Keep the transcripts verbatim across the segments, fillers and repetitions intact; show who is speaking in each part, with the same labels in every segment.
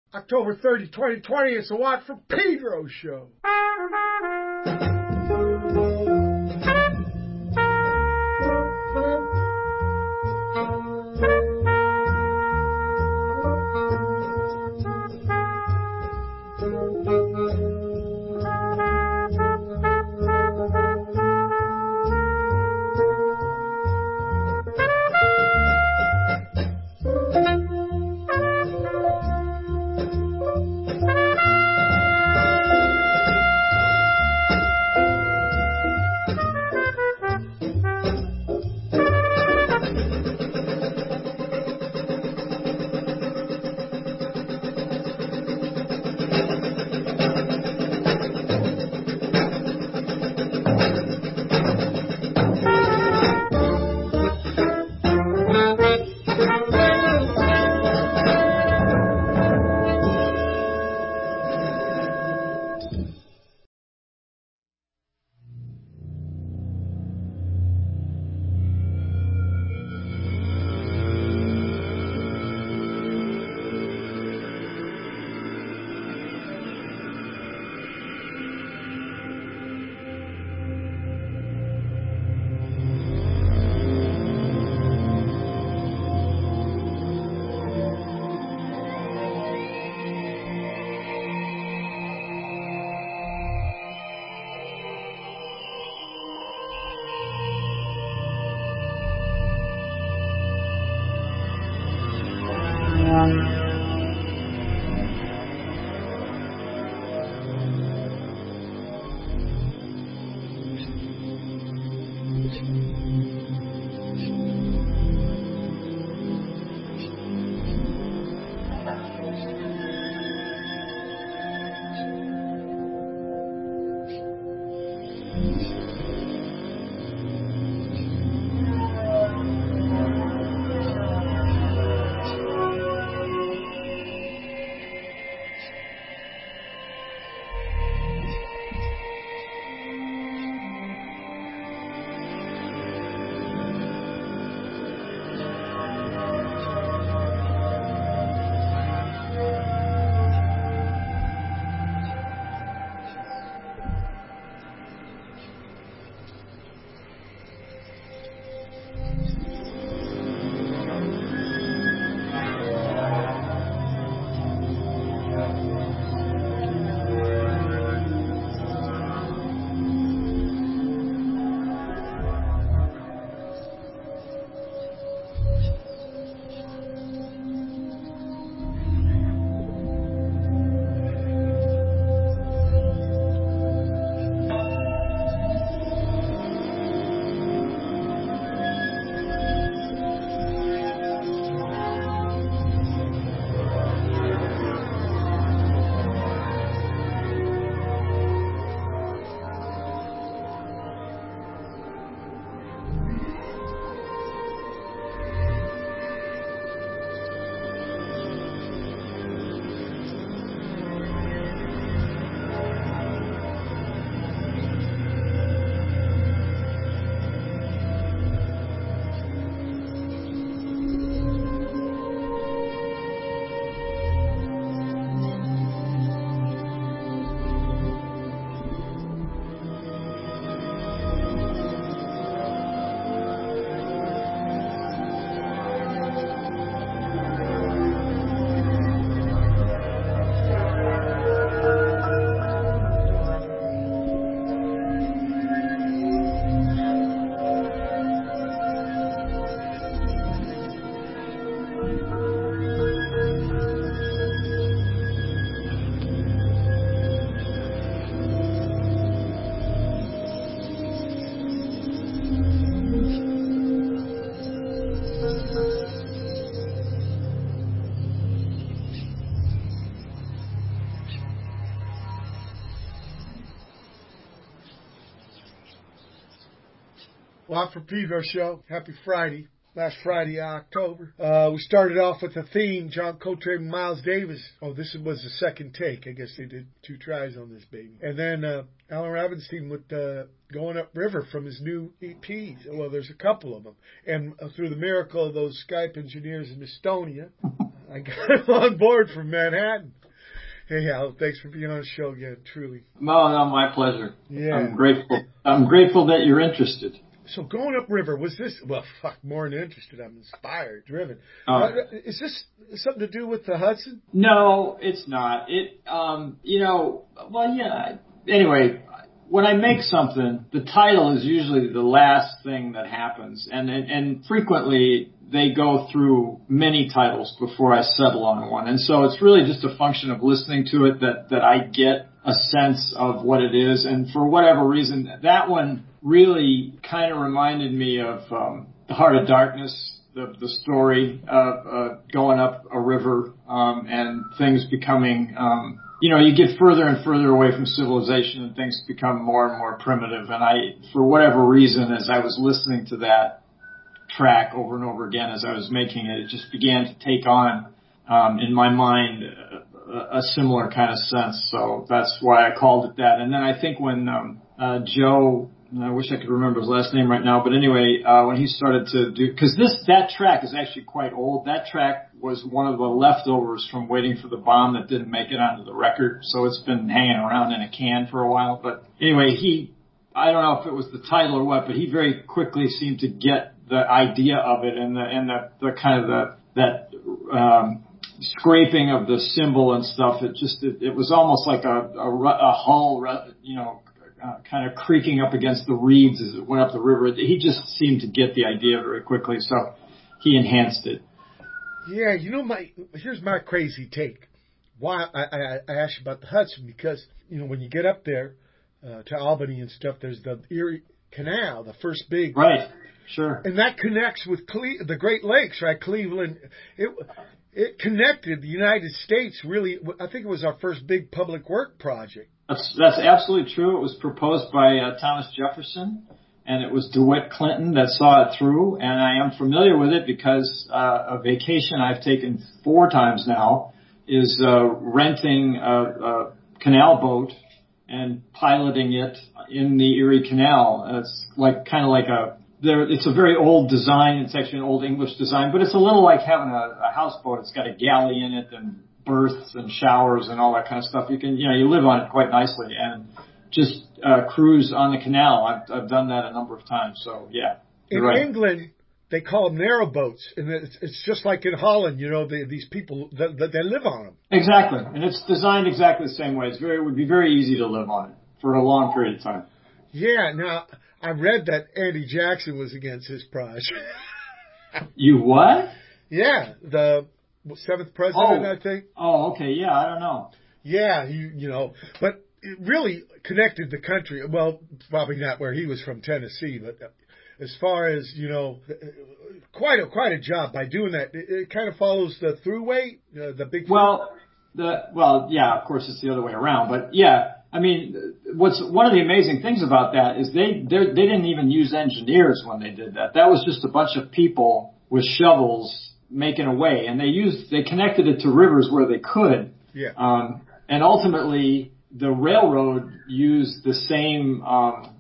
Speaker 1: October thirtieth, twenty twenty, it's the Watt from Pedro show. Watt from Pedro show. Happy Friday. Last Friday, October. Uh, we started off with a theme, John Coltrane and Miles Davis. Oh, this was the second take. I guess they did two tries on this baby. And then uh, Alan Ravenstein with uh, Going Up River from his new E Ps. Well, there's a couple of them. And uh, through the miracle of those Skype engineers in Estonia, I got him on board from Manhattan. Hey, Al, thanks for being on the show again, truly.
Speaker 2: No, no, my pleasure.
Speaker 1: Yeah.
Speaker 2: I'm grateful. I'm grateful that you're interested.
Speaker 1: So going upriver, was this, well, fuck, more than interested. I'm inspired, driven.
Speaker 2: Oh.
Speaker 1: Uh, is this something to do with the Hudson?
Speaker 2: No, it's not. It, um, you know, well, yeah. Anyway, when I make something, the title is usually the last thing that happens. And, and, and frequently they go through many titles before I settle on one. And so it's really just a function of listening to it that, that I get a sense of what it is. And for whatever reason, that one really kind of reminded me of um, The Heart of Darkness, the, the story of uh, going up a river um, and things becoming, um, you know, you get further and further away from civilization and things become more and more primitive. And I, for whatever reason, as I was listening to that track over and over again as I was making it, it just began to take on um, in my mind a, a similar kind of sense. So that's why I called it that. And then I think when um, uh, Joe, I wish I could remember his last name right now, but anyway, uh, when he started to do, because this that track is actually quite old. That track was one of the leftovers from Waiting for the Bomb that didn't make it onto the record, so it's been hanging around in a can for a while. But anyway, he, I don't know if it was the title or what, but he very quickly seemed to get the idea of it and the and the, the kind of the that um, scraping of the cymbal and stuff. It just it, it was almost like a a, a hull, you know, uh, kind of creaking up against the reeds as it went up the river. He just seemed to get the idea very quickly, so he enhanced it.
Speaker 1: Yeah, you know, my here's my crazy take. Why I, I, I asked you about the Hudson, because you know when you get up there uh, to Albany and stuff, there's the Erie Canal, the first big
Speaker 2: right. Sure.
Speaker 1: And that connects with Cle- the Great Lakes, right? Cleveland. It it connected the United States, really. I think it was our first big public work project.
Speaker 2: That's, that's absolutely true. It was proposed by uh, Thomas Jefferson, and it was DeWitt Clinton that saw it through. And I am familiar with it because uh, a vacation I've taken four times now is uh, renting a, a canal boat and piloting it in the Erie Canal. And it's like kind of like a There, it's a very old design. It's actually an old English design, but it's a little like having a, a houseboat. It's got a galley in it and berths and showers and all that kind of stuff. You can, you know, you live on it quite nicely and just uh, cruise on the canal. I've, I've done that a number of times. So yeah,
Speaker 1: in
Speaker 2: right.
Speaker 1: England they call them narrow boats, and it's, it's just like in Holland. You know, they, these people that they, they live on them.
Speaker 2: Exactly, and it's designed exactly the same way. It's very, it would be very easy to live on it for a long period of time.
Speaker 1: Yeah. Now, I read that Andy Jackson was against his project.
Speaker 2: You what?
Speaker 1: Yeah, the seventh president,
Speaker 2: oh.
Speaker 1: I think.
Speaker 2: Oh, okay. Yeah, I don't know.
Speaker 1: Yeah, you you know, but it really connected the country. Well, probably not where he was from, Tennessee, but as far as, you know, quite a quite a job by doing that. It, it kind of follows the thruway, uh, the big.
Speaker 2: Well, the well, yeah, of course it's the other way around, but yeah. I mean, what's one of the amazing things about that is they they didn't even use engineers when they did that. That was just a bunch of people with shovels making a way, and they used they connected it to rivers where they could.
Speaker 1: Yeah.
Speaker 2: Um, and ultimately, the railroad used the same um,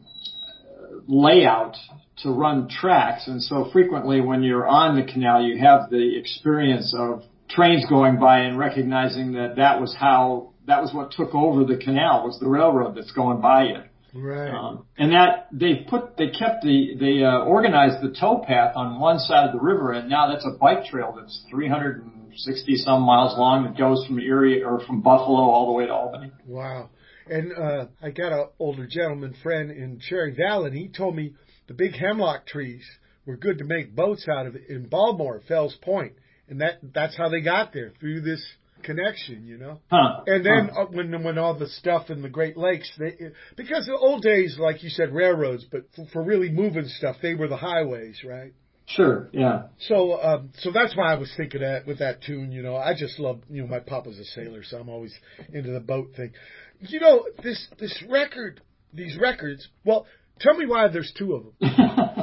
Speaker 2: layout to run tracks, and so frequently when you're on the canal, you have the experience of trains going by and recognizing that that was how. That was what took over the canal, was the railroad that's going by it.
Speaker 1: Right.
Speaker 2: Um, and that they put, they kept the, they uh, organized the towpath on one side of the river, and now that's a bike trail that's three hundred sixty some miles long that goes from Erie or from Buffalo all the way to Albany.
Speaker 1: Wow. And uh, I got an older gentleman friend in Cherry Valley, and he told me the big hemlock trees were good to make boats out of in Baltimore, Fells Point, and that that's how they got there, through this connection, you know.
Speaker 2: Huh.
Speaker 1: And then
Speaker 2: huh.
Speaker 1: uh, when when all the stuff in the Great Lakes, they, because the old days, like you said, railroads, but for, for really moving stuff, they were the highways, right?
Speaker 2: Sure, yeah.
Speaker 1: So um, so that's why I was thinking that with that tune, you know. I just love, you know, my papa's a sailor, so I'm always into the boat thing. You know, this this record, these records, well, tell me why there's two of them.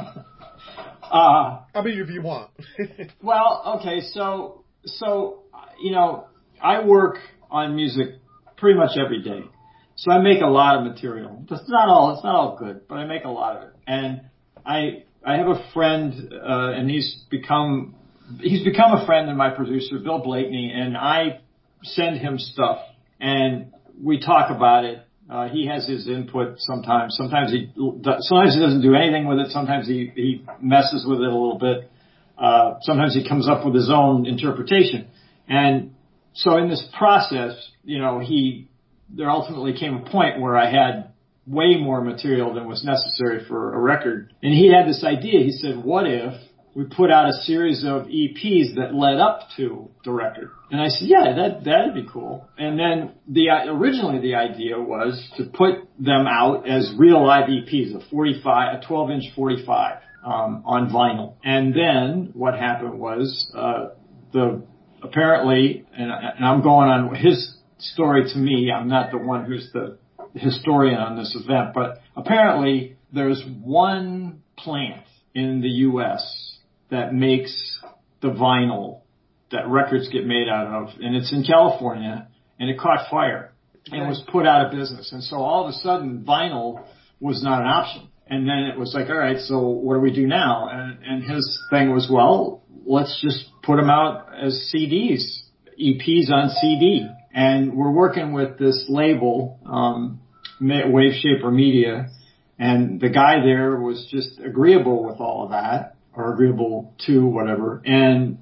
Speaker 2: uh,
Speaker 1: I mean, if you want.
Speaker 2: well, okay, so, so, you know, I work on music pretty much every day. So I make a lot of material. It's not all, it's not all good, but I make a lot of it. And I, I have a friend, uh, and he's become he's become a friend of my producer, Bill Blakeney, and I send him stuff and we talk about it. Uh, he has his input sometimes. Sometimes he, sometimes he doesn't do anything with it. Sometimes he, he messes with it a little bit. Uh, sometimes he comes up with his own interpretation. And so in this process, you know, he, there ultimately came a point where I had way more material than was necessary for a record. And he had this idea. He said, what if we put out a series of E Ps that led up to the record? And I said, yeah, that, that'd be cool. And then the, originally the idea was to put them out as real live E Ps, a forty-five, a twelve inch forty-five, um, on vinyl. And then what happened was, uh, the, apparently, and, and I'm going on his story to me, I'm not the one who's the historian on this event, but apparently there's one plant in the U S that makes the vinyl that records get made out of, and it's in California, and it caught fire and was put out of business. And so all of a sudden, vinyl was not an option. And then it was like, all right, so what do we do now? And, and his thing was, well, let's just put them out as C Ds, E Ps on C D. And we're working with this label, um, Wave Shaper Media, and the guy there was just agreeable with all of that, or agreeable to whatever. And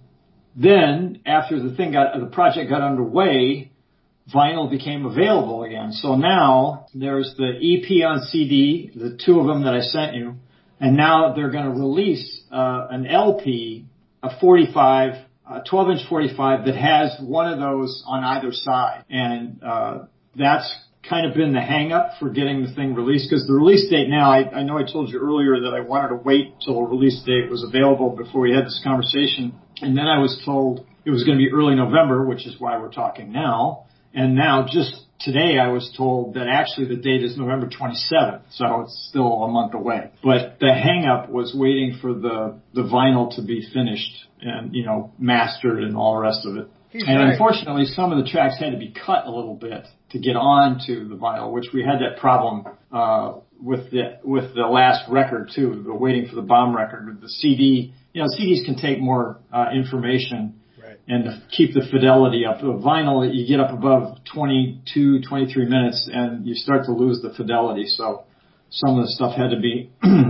Speaker 2: then after the thing got, the project got underway, vinyl became available again. So now there's the E P on C D, the two of them that I sent you, and now they're going to release uh, an L P, a forty-five, a twelve inch forty-five that has one of those on either side. And uh that's kind of been the hang up for getting the thing released, because the release date now, I, I know I told you earlier that I wanted to wait till a release date was available before we had this conversation. And then I was told it was going to be early November, which is why we're talking now. And now just today I was told that actually the date is November twenty-seventh. So it's still a month away. But the hang up was waiting for the, the vinyl to be finished and, you know, mastered and all the rest of it. He's and right. Unfortunately, some of the tracks had to be cut a little bit to get onto the vinyl, which we had that problem uh with the with the last record too. The Waiting for the Bomb record with the C D. You know, C Ds can take more uh, information right. and to keep the fidelity up. The vinyl, you get up above twenty-two, twenty-three minutes, and you start to lose the fidelity. So some of the stuff had to be,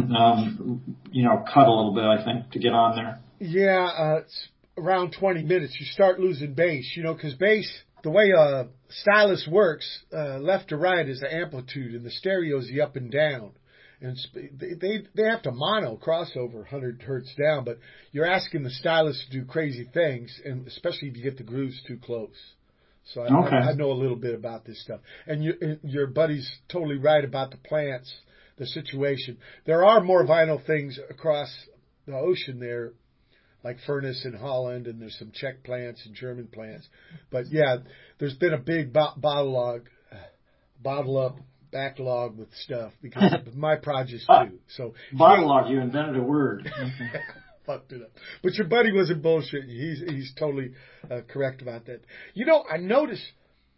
Speaker 2: um, you know, cut a little bit, I think, to get on there.
Speaker 1: Yeah, uh, it's around twenty minutes, you start losing bass, you know, because bass, the way a stylus works, uh, left to right is the amplitude, and the stereo is the up and down. And they, they they have to mono crossover one hundred hertz down, but you're asking the stylus to do crazy things, and especially if you get the grooves too close. So I, okay. I, I know a little bit about this stuff. And, you, and your buddy's totally right about the plants, the situation. There are more vinyl things across the ocean there, like Furnace in Holland, and there's some Czech plants and German plants. But yeah, there's been a big bo- bottle log, uh, bottle up backlog with stuff because of my projects too. So
Speaker 2: bottle log, you invented a word.
Speaker 1: Fucked it up. But your buddy wasn't bullshitting. He's he's totally uh, correct about that. You know, I noticed.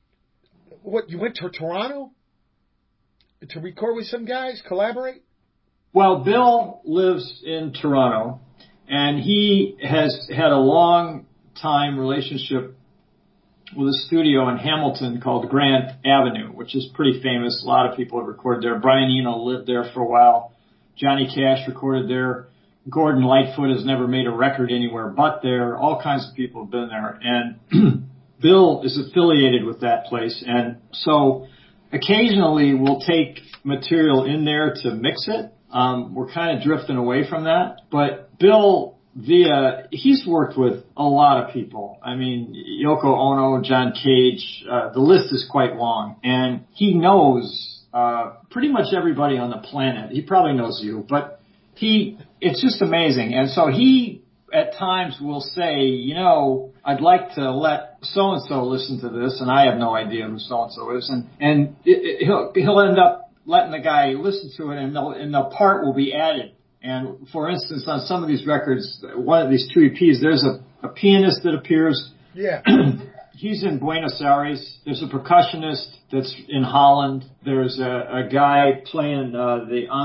Speaker 1: What, you went to Toronto to record with some guys, collaborate?
Speaker 2: Well, Bill lives in Toronto. And he has had a long time relationship with a studio in Hamilton called Grant Avenue, which is pretty famous. A lot of people have recorded there. Brian Eno lived there for a while. Johnny Cash recorded there. Gordon Lightfoot has never made a record anywhere but there. All kinds of people have been there. And Bill is affiliated with that place. And so occasionally we'll take material in there to mix it. Um, we're kind of drifting away from that, but Bill Villa, he's worked with a lot of people. I mean, Yoko Ono, John Cage, uh, the list is quite long, and he knows, uh, pretty much everybody on the planet. He probably knows you, but he, it's just amazing. And so he, at times will say, you know, I'd like to let so-and-so listen to this, and I have no idea who so-and-so is, and, and it, it, he'll, he'll end up letting the guy listen to it, and the, and the part will be added. And for instance, on some of these records, one of these two E Ps, there's a, a pianist that appears.
Speaker 1: Yeah.
Speaker 2: He's in Buenos Aires. There's a percussionist that's in Holland. There's a, a guy playing uh, the on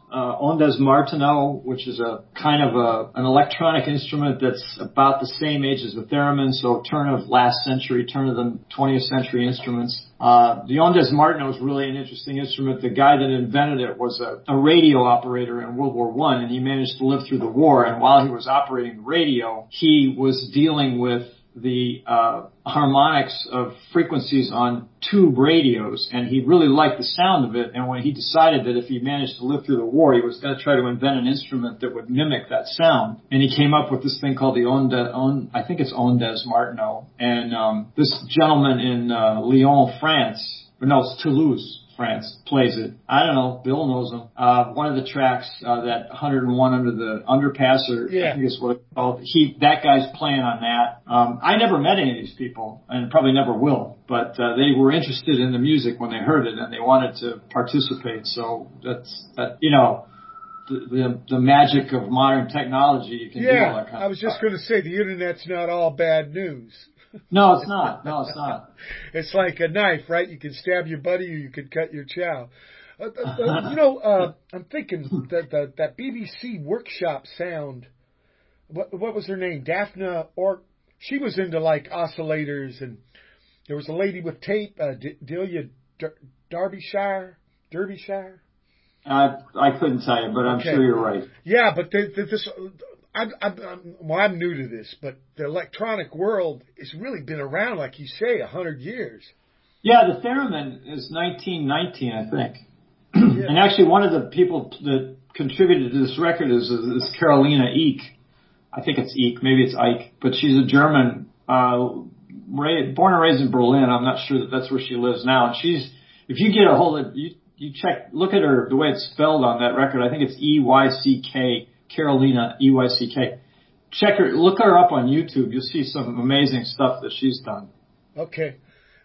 Speaker 2: uh, Ondes Martenot, which is a kind of a, an electronic instrument that's about the same age as the theremin, so turn of last century, turn of the twentieth century instruments. Uh, the Ondes Martenot is really an interesting instrument. The guy that invented it was a, a radio operator in World War One, and he managed to live through the war. And while he was operating the radio, he was dealing with the uh, harmonics of frequencies on tube radios, and he really liked the sound of it. And when he decided that if he managed to live through the war, he was going to try to invent an instrument that would mimic that sound, and he came up with this thing called the Onde, on, I think it's Ondes Martenot. And um, this gentleman in uh, Lyon, France, or no, it's Toulouse, France, plays it. I don't know. Bill knows him. Uh, one of the tracks, uh, that one hundred and one under the underpass, or
Speaker 1: yeah.
Speaker 2: I think it's what it's called. He, that guy's playing on that. Um, I never met any of these people, and probably never will, but, uh, they were interested in the music when they heard it, and they wanted to participate. So that's, that, you know, the, the, the magic of modern technology. You can
Speaker 1: yeah,
Speaker 2: do all that kind
Speaker 1: I was
Speaker 2: of
Speaker 1: just going to say, the internet's not all bad news.
Speaker 2: No, it's not. No, it's not.
Speaker 1: It's like a knife, right? You can stab your buddy or you can cut your chow. Uh, uh, you know, uh, I'm thinking that the, that B B C workshop sound, what, what was her name? Daphne, or she was into like oscillators, and there was a lady with tape, uh, D- Delia Der- Derbyshire, Derbyshire.
Speaker 2: Uh, I couldn't tell you, but I'm
Speaker 1: Okay.
Speaker 2: sure you're right.
Speaker 1: Yeah, but the, the, this, I'm, I'm, I'm, well, I'm new to this, but the electronic world has really been around, like you say, a hundred years.
Speaker 2: Yeah, the theremin is nineteen nineteen, I think.
Speaker 1: Yeah.
Speaker 2: And actually, one of the people that contributed to this record is, is Carolina Eek. I think it's Eek, maybe it's Ike, but she's a German, uh, ra- born and raised in Berlin. I'm not sure that that's where she lives now. And she's, if you get a hold of, you, you check, look at her, the way it's spelled on that record. I think it's E Y C K, Carolina, E Y C K. Check her, look her up on YouTube. You'll see some amazing stuff that she's done.
Speaker 1: Okay.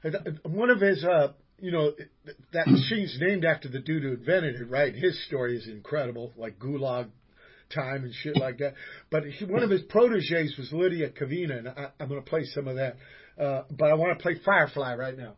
Speaker 1: One of his, uh, you know, that machine's named after the dude who invented it, right? His story is incredible, like Gulag Time and shit like that. But he, one of his proteges was Lydia Kavina, and I, I'm going to play some of that. Uh, but I want to play Firefly right now.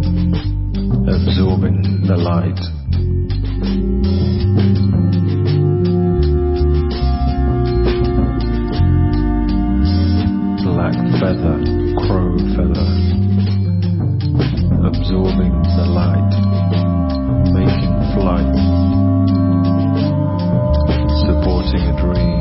Speaker 3: absorbing the light. Black feather, crow feather, absorbing the light, making flight, supporting a dream.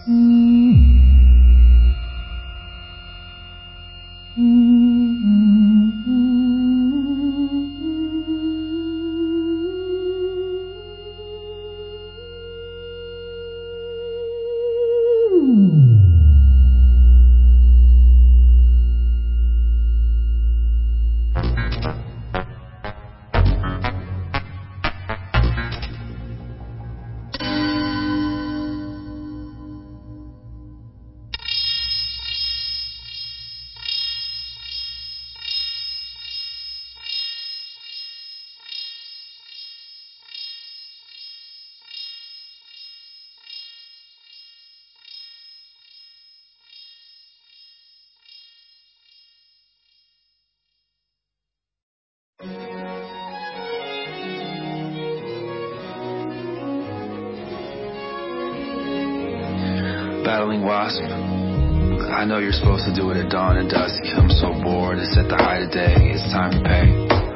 Speaker 4: Battling wasp. I know you're supposed to do it at dawn and dusk. I'm so bored, it's at the height of day. It's time to pay.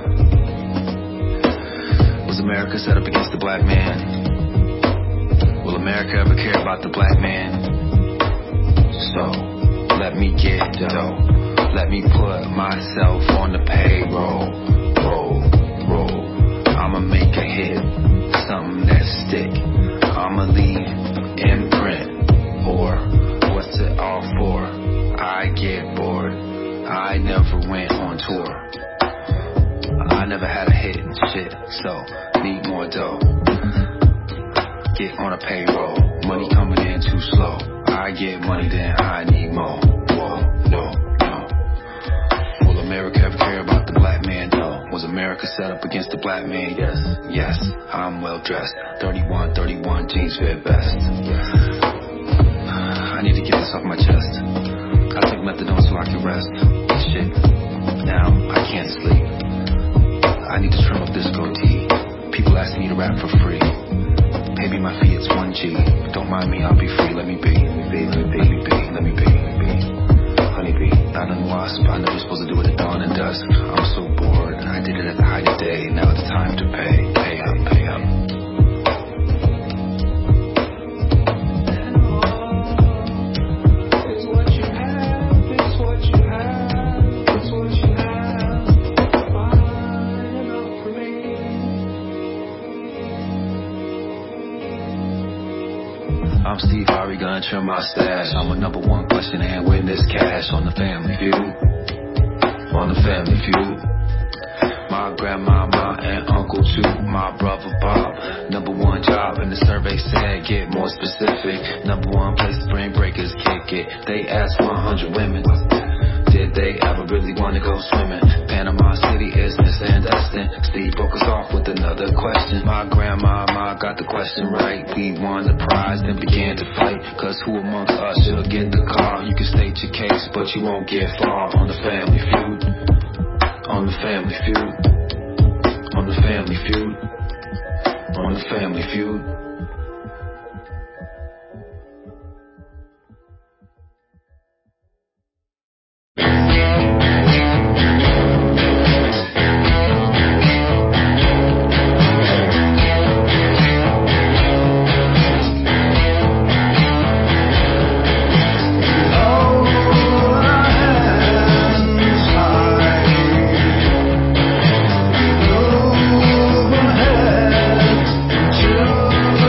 Speaker 4: Was America set up against the black man? Will America ever care about the black man? So, let me get dough. Let me put myself on the payroll. Roll, roll. I'ma make a hit. Something that stick. I'ma leave imprint. Or what's it all for? I get bored. I never went on tour. I never had a hit and shit, so need more dough. Get on a payroll. Money coming in too slow. I get money, then I need more. Whoa, no, no. Will America ever care about the black man? No. Was America set up against the black man? Yes, yes. I'm well dressed. thirty-one, thirty-one jeans fit best. Yes. I need to get this off my chest. I take methadone so I can rest. Shit, now I can't sleep. I need to trim up this goatee. People ask me to rap for free. Pay me my fee, it's one G. Don't mind me, I'll be free. Let me be, let me be, let me be, let me be, let me be, let me be. Honeybee, not a wasp. I know you're supposed to do it at dawn and dusk. I'm so bored. I did it at the height of day. Now it's time to pay. Pay up, pay up. I'm Steve Harvey, gonna trim my stash. I'm a number one question and witness cash on the Family Feud. On the Family Feud. My grandmama and uncle too. My brother Bob. Number one job and the survey said get more specific. Number one place spring breakers kick it. They asked one hundred women. Did they ever really want to go swimming? Panama City is clandestine. Steve broke us off with another question. My grandmama got the question right. We won the prize, then began to fight. Cause who amongst us should get the car? You can state your case, but you won't get far. On the Family Feud. On the Family Feud. On the Family Feud. On the Family Feud.
Speaker 5: Move ahead to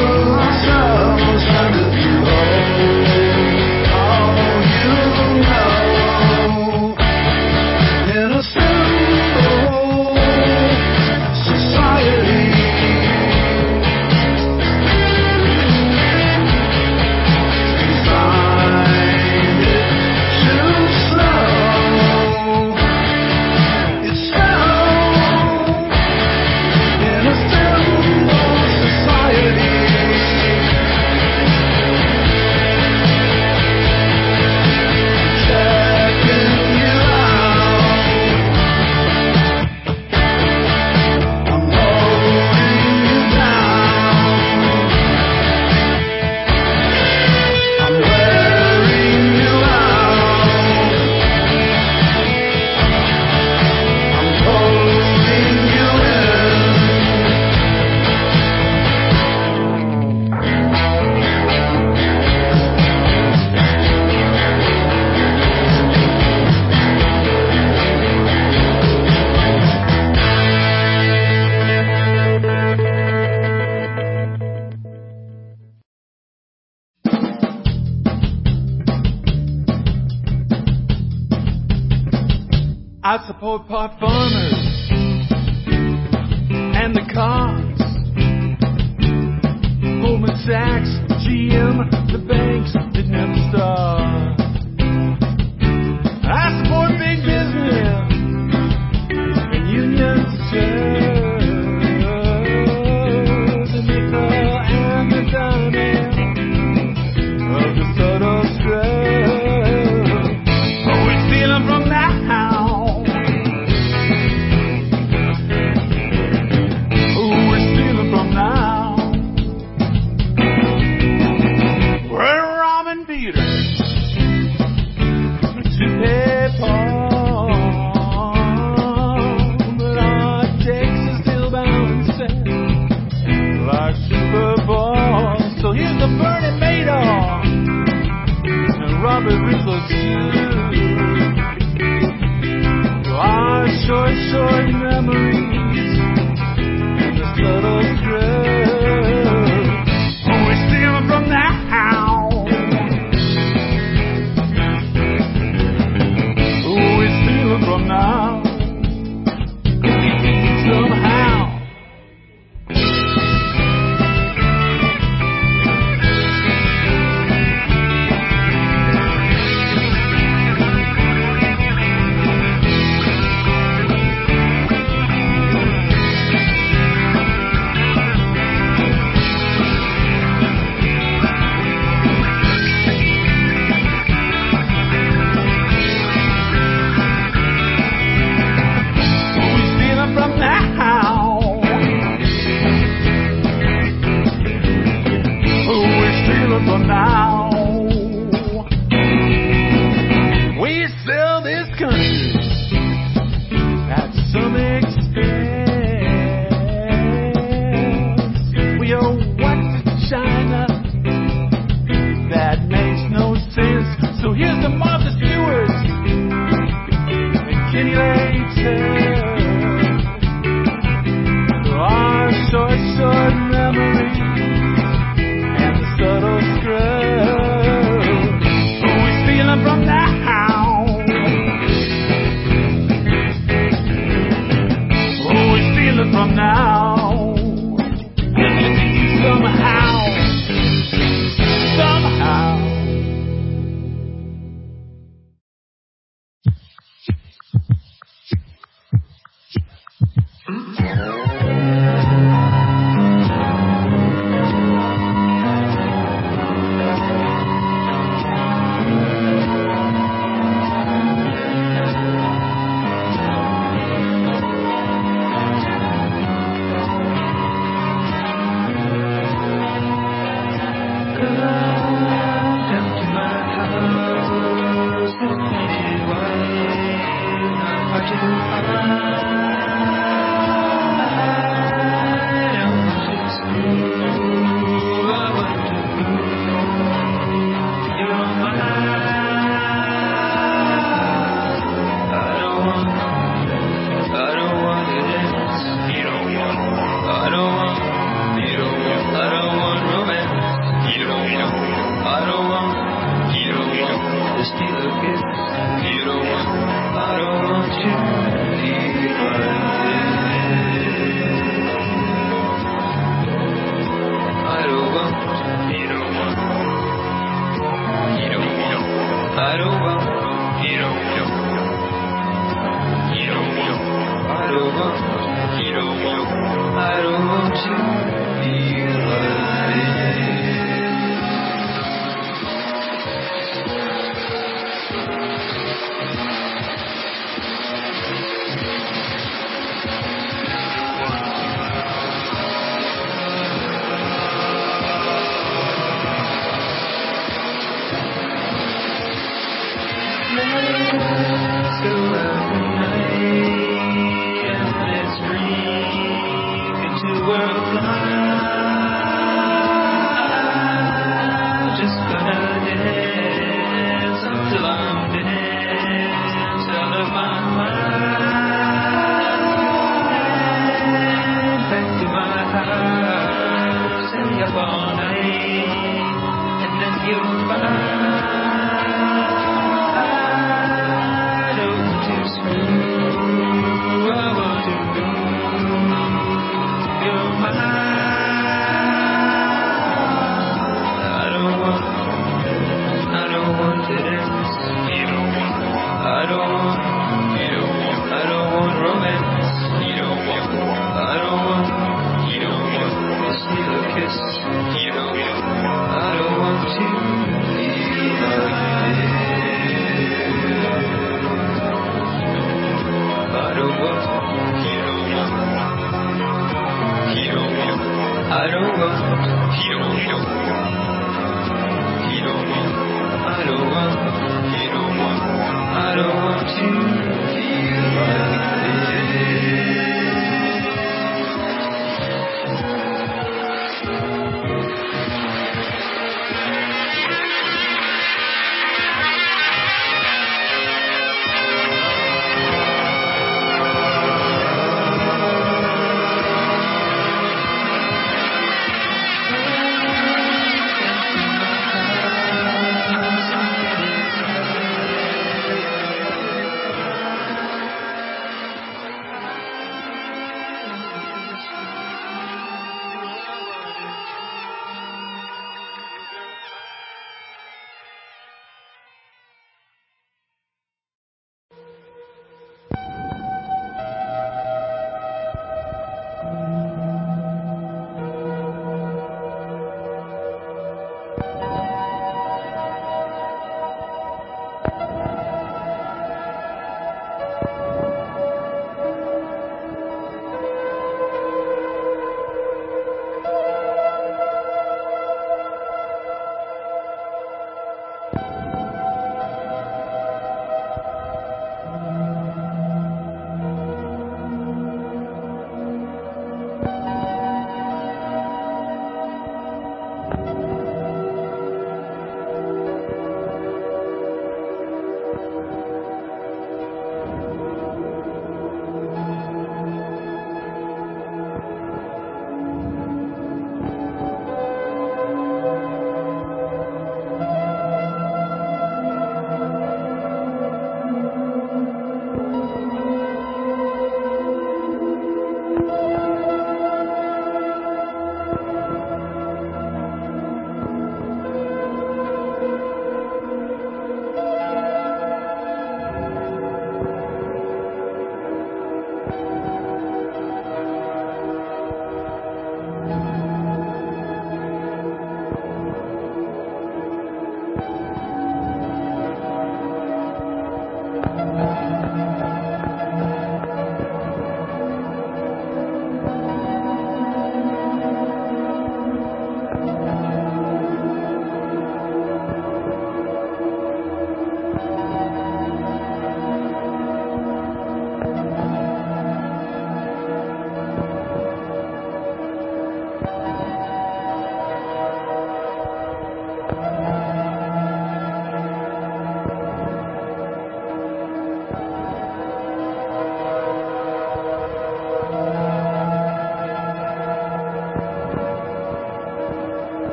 Speaker 3: I support pot farmers and the cars, Goldman Sachs, G M, the banks that never start. I support big business and unions too, the nickel and the diamond of the subtle struggle. Oh, we're stealing from now. Oh, we're stealing from now. We're ramen beaters to pay Paul, but our checks are still bouncing like Super Bowl. So here's the Bernie Madoff and Robert Rizzo too. Our short, short memories and the subtle thrill. Oh, we're stealing from now. Oh, we're stealing from now. Somehow. From now, we sell this country at some expense. We owe what to China? That makes no sense. So here's to Martha Stewart and Kenny Layton. Our short, short memories. Subtle scrub. Oh, we're stealing from now. Oh, we're stealing from now. Somehow, somehow.
Speaker 5: So every night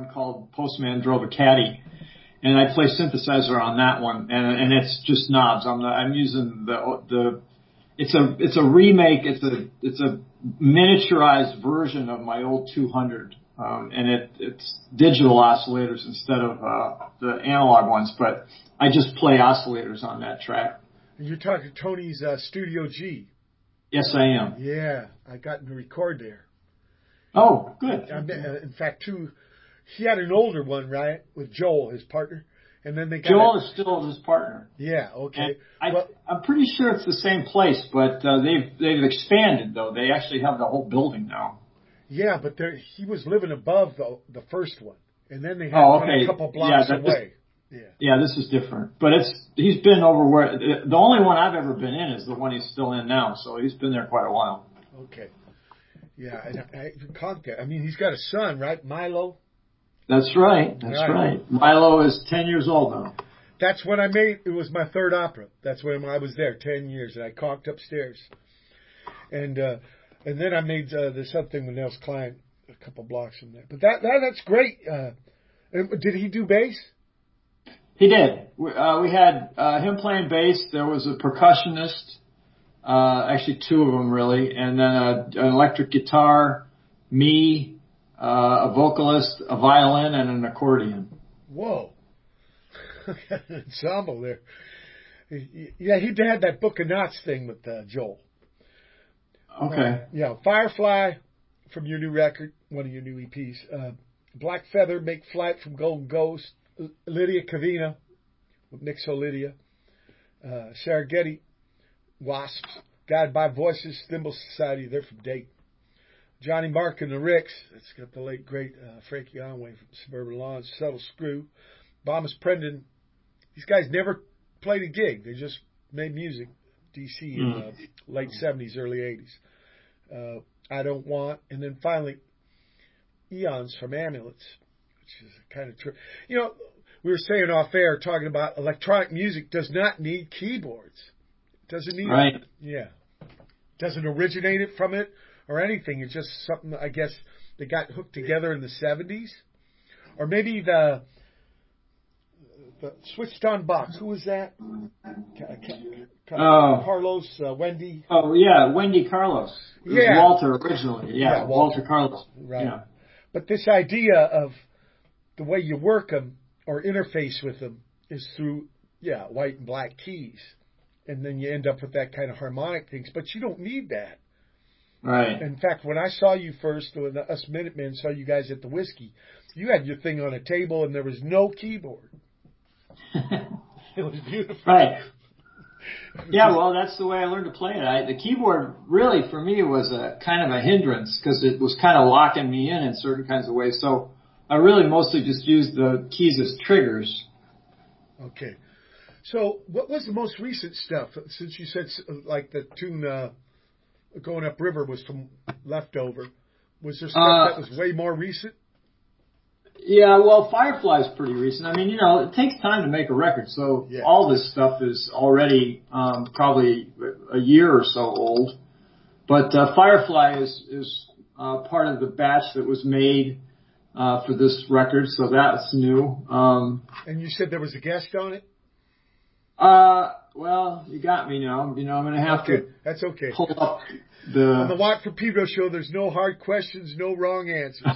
Speaker 2: one called Postman Drove a Caddy. And I play synthesizer on that one, and, and it's just knobs. I'm not, I'm using the the it's a it's a remake. It's a it's a miniaturized version of my old two hundred, um, and it it's digital oscillators instead of uh, the analog ones. But I just play oscillators on that track.
Speaker 1: And you're talking Tony's uh, Studio G.
Speaker 2: Yes, I am.
Speaker 1: Yeah, I got him to record there.
Speaker 2: Oh, good.
Speaker 1: I, I, in fact, two. He had an older one, right, with Joel, his partner, and then they got
Speaker 2: Joel
Speaker 1: a,
Speaker 2: is still his partner.
Speaker 1: Yeah, okay.
Speaker 2: I,
Speaker 1: well,
Speaker 2: I'm pretty sure it's the same place, but uh, they've they've expanded though. They actually have the whole building now.
Speaker 1: Yeah, but there, he was living above the the first one, and then they had
Speaker 2: oh,
Speaker 1: one
Speaker 2: okay.
Speaker 1: a couple blocks
Speaker 2: yeah,
Speaker 1: away.
Speaker 2: This,
Speaker 1: yeah.
Speaker 2: Yeah, this is different, but it's he's been over where the only one I've ever been in is the one he's still in now. So he's been there quite a while.
Speaker 1: Okay. Yeah, and I, I even contact. I mean, he's got a son, right, Milo.
Speaker 2: That's right. That's right. right. Milo is ten years old now.
Speaker 1: That's when I made, it was my third opera. That's when I was there, ten years, and I conked upstairs. And uh, and then I made uh, this other thing with Nels Klein a couple blocks from there. But that, that that's great. Uh, and did he do bass?
Speaker 2: He did. We, uh, we had uh, him playing bass. There was a percussionist, uh, actually two of them really, and then a, an electric guitar, me, Uh, a vocalist, a violin, and an accordion.
Speaker 1: Whoa. An ensemble there. Yeah, he had that Book of Knots thing with uh, Joel.
Speaker 2: Okay.
Speaker 1: Uh, yeah, Firefly from your new record, one of your new E Ps. Uh, Black Feather, Make Flight from Golden Ghost. Lydia Cavina with Nixo Lydia. Uh, Sarah Getty, Wasps. Guided by Voices, Thimble Society, they're from Dayton. Johnny Mark and the Ricks, that's got the late, great uh, Frankie Onway from Suburban Lawns, Subtle Screw. Bomis Prendon, these guys never played a gig. They just made music, D C in the mm. late seventies, early eighties. Uh, I Don't Want, and then finally, Eons from Amulets, which is kind of true. You know, we were saying off air, talking about electronic music does not need keyboards. It doesn't need
Speaker 2: right.
Speaker 1: it. Yeah. Doesn't originate it from it. Or anything. It's just something, I guess, they got hooked together in the seventies. Or maybe the the switched on box. Who was that?
Speaker 2: Oh.
Speaker 1: Carlos, uh, Wendy.
Speaker 2: Oh, yeah, Wendy Carlos. It was
Speaker 1: yeah.
Speaker 2: Walter originally. Yeah,
Speaker 1: yeah Walter.
Speaker 2: Walter Carlos.
Speaker 1: Right.
Speaker 2: Yeah.
Speaker 1: But this idea of the way you work them or interface with them is through, yeah, white and black keys. And then you end up with that kind of harmonic things. But you don't need that.
Speaker 2: Right.
Speaker 1: In fact, when I saw you first, when us Minutemen saw you guys at the Whiskey, you had your thing on a table and there was no keyboard. It was beautiful.
Speaker 2: Right. Yeah, well, that's the way I learned to play it. I, the keyboard really, for me, was a kind of a hindrance because it was kind of locking me in in certain kinds of ways. So I really mostly just used the keys as triggers.
Speaker 1: Okay. So what was the most recent stuff? Since you said like the tune... Uh, Going Up River was from Leftover. Was there stuff uh, that was way more recent?
Speaker 2: Yeah, well, Firefly's pretty recent. I mean, you know, it takes time to make a record, so yeah. all this stuff is already um, probably a year or so old. But uh, Firefly is is uh, part of the batch that was made uh, for this record, so that's new. Um,
Speaker 1: and you said there was a guest on it?
Speaker 2: Uh, well, you got me now. You know, I'm going to have
Speaker 1: okay.
Speaker 2: to
Speaker 1: That's okay.
Speaker 2: pull up the...
Speaker 1: On the Watt from Pedro show, there's no hard questions, no wrong answers.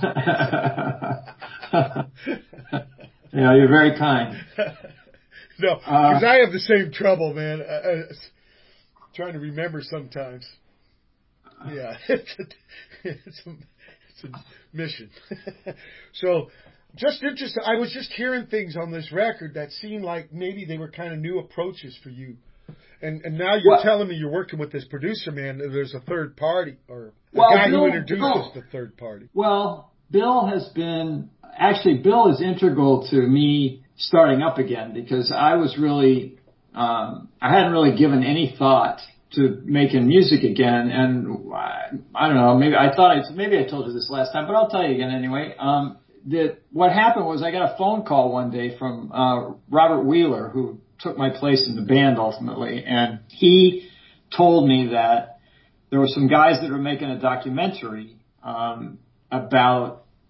Speaker 2: Yeah, you're very kind.
Speaker 1: No, because uh, I have the same trouble, man. I, I, trying to remember sometimes. Yeah, it's a, it's a, it's a mission. So... Just interesting. I was just hearing things on this record that seemed like maybe they were kind of new approaches for you. And and now you're well, telling me you're working with this producer, man. There's a third party or a
Speaker 2: well,
Speaker 1: guy
Speaker 2: Bill,
Speaker 1: who introduces
Speaker 2: Bill,
Speaker 1: the third party.
Speaker 2: Well, Bill has been actually Bill is integral to me starting up again because I was really um, I hadn't really given any thought to making music again, and I, I don't know. Maybe I thought I, maybe I told you this last time, but I'll tell you again anyway. Um, That what happened was I got a phone call one day from uh, Robert Wheeler, who took my place in the band ultimately, and he told me that there were some guys that were making a documentary um, about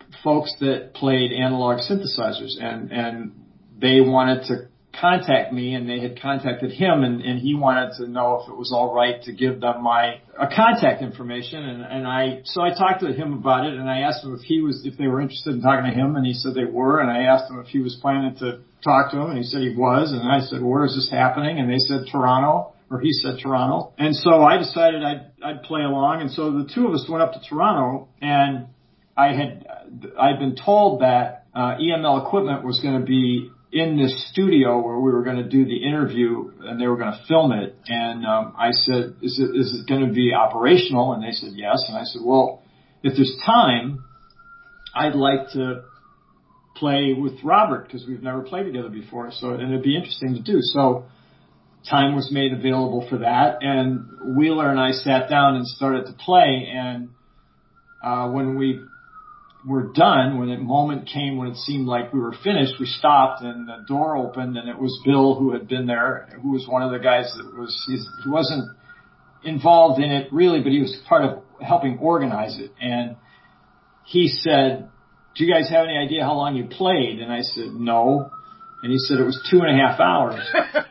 Speaker 2: folks that played analog synthesizers, and, and they wanted to contact me, and they had contacted him, and, and he wanted to know if it was all right to give them my uh, contact information, and, and I, so I talked to him about it, and I asked him if he was, if they were interested in talking to him, and he said they were, and I asked him if he was planning to talk to him, and he said he was, and I said, where is this happening? And they said Toronto, or he said Toronto, and so I decided I'd, I'd play along, and so the two of us went up to Toronto, and I had, I'd been told that uh, E M L Equipment was going to be in this studio where we were going to do the interview, and they were going to film it. And um, I said, is it, is it going to be operational? And they said yes. And I said, well, if there's time, I'd like to play with Robert, because we've never played together before. So, and it'd be interesting to do. So time was made available for that. And Wheeler and I sat down and started to play. And uh, when we were done, when the moment came when it seemed like we were finished, we stopped, and the door opened, and it was Bill, who had been there, who was one of the guys that was, he wasn't involved in it really, but he was part of helping organize it. And he said, do you guys have any idea how long you played? And I said, no. And he said, it was two and a half hours.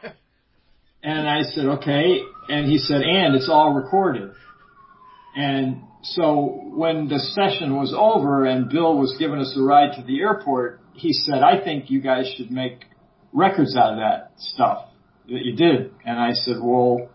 Speaker 2: And I said, okay. And he said, and it's all recorded. And so when the session was over and Bill was giving us a ride to the airport, he said, I think you guys should make records out of that stuff that you did. And I said, well,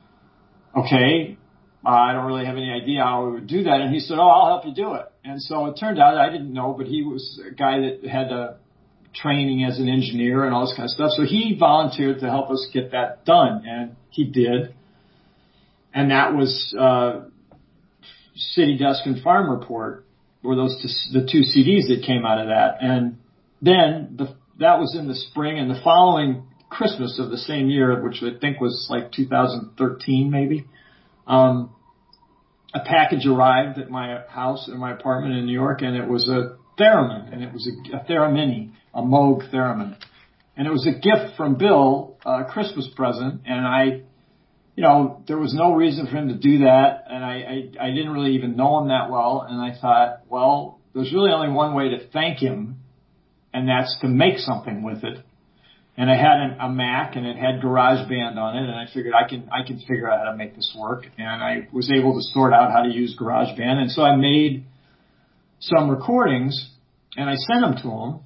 Speaker 2: okay, uh, I don't really have any idea how we would do that. And he said, oh, I'll help you do it. And so it turned out, I didn't know, but he was a guy that had a training as an engineer and all this kind of stuff. So he volunteered to help us get that done, and he did. And that was uh City Desk and Farm Report were those two, the two C Ds that came out of that. And then the, that was in the spring, and the following Christmas of the same year, which I think was like two thousand thirteen maybe, um, a package arrived at my house in my apartment in New York, and it was a theremin, and it was a, a theremin, a Moog theremin. And it was a gift from Bill, a Christmas present, and I, you know, there was no reason for him to do that, and I, I, I didn't really even know him that well, and I thought, well, there's really only one way to thank him, and that's to make something with it. And I had an, a Mac, and it had GarageBand on it, and I figured I can I can figure out how to make this work, and I was able to sort out how to use GarageBand, and so I made some recordings, and I sent them to him,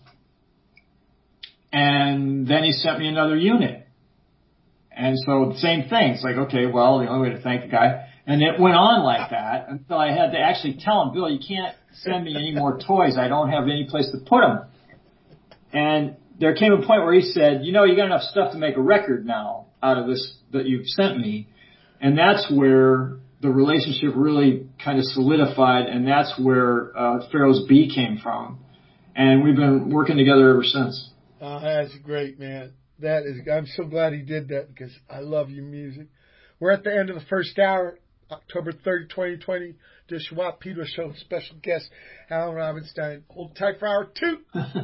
Speaker 2: and then he sent me another unit. And so the same thing. It's like, okay, well, the only way to thank the guy. And it went on like that until I had to actually tell him, Bill, you can't send me any more toys. I don't have any place to put them. And there came a point where he said, you know, you got enough stuff to make a record now out of this that you've sent me. And that's where the relationship really kind of solidified, and that's where uh, Pharaoh's Bee came from. And we've been working together ever since.
Speaker 1: Uh, that's great, man. That is, I'm so glad he did that, because I love your music. We're at the end of the first hour, October third, twenty twenty. The Schwab Pedro Show, special guest, Alan Robinstein. Hold tight for hour two.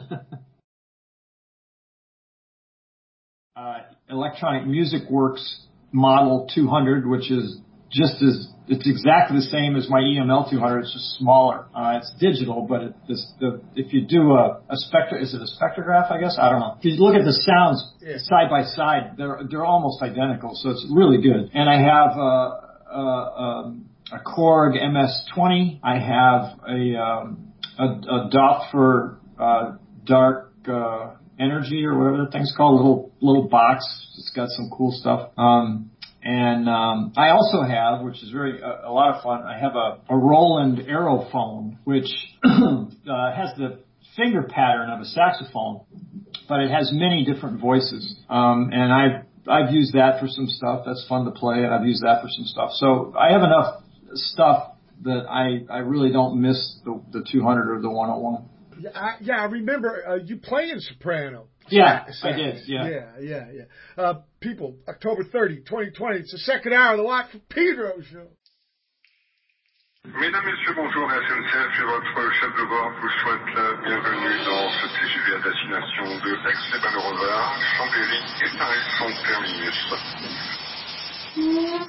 Speaker 1: uh, Electronic Music Works Model two hundred, which is just as, it's exactly the same as my E M L two hundred. It's just smaller. Uh, it's digital, but it, this, the, if you do a, a spectro, is it a spectrograph, I guess? I don't know. If you look at the sounds yeah. side by side, they're, they're almost identical, so it's really good. And I have a, a, a Korg M S twenty. I have a, um, a, a Doppler, uh, dark, uh, energy or whatever the thing's called, little, little box. It's got some cool stuff. Um, And um, I also have, which is very a, a lot of fun, I have a, a Roland Aerophone, which uh, has the finger pattern of a saxophone, but it has many different voices. Um, and I've, I've used that for some stuff. That's fun to play, and I've used that for some stuff. So I have enough stuff that I, I really don't miss the, the two hundred or the one oh one. Yeah, I, yeah, I remember uh, you playing soprano.
Speaker 2: Yeah,
Speaker 1: Sax.
Speaker 2: I did, yeah.
Speaker 1: Yeah, yeah, yeah. Uh, people, October thirtieth, twenty twenty, it's the second hour of the Life of Pedro Show.
Speaker 5: Mesdames, Messieurs, bonjour, la S N C F et votre chef de bord vous souhaite la bienvenue dans ce T G V à destination de Aix-les-Bains-le-Rosaire, Chambéry et Paris-Son-Terminus.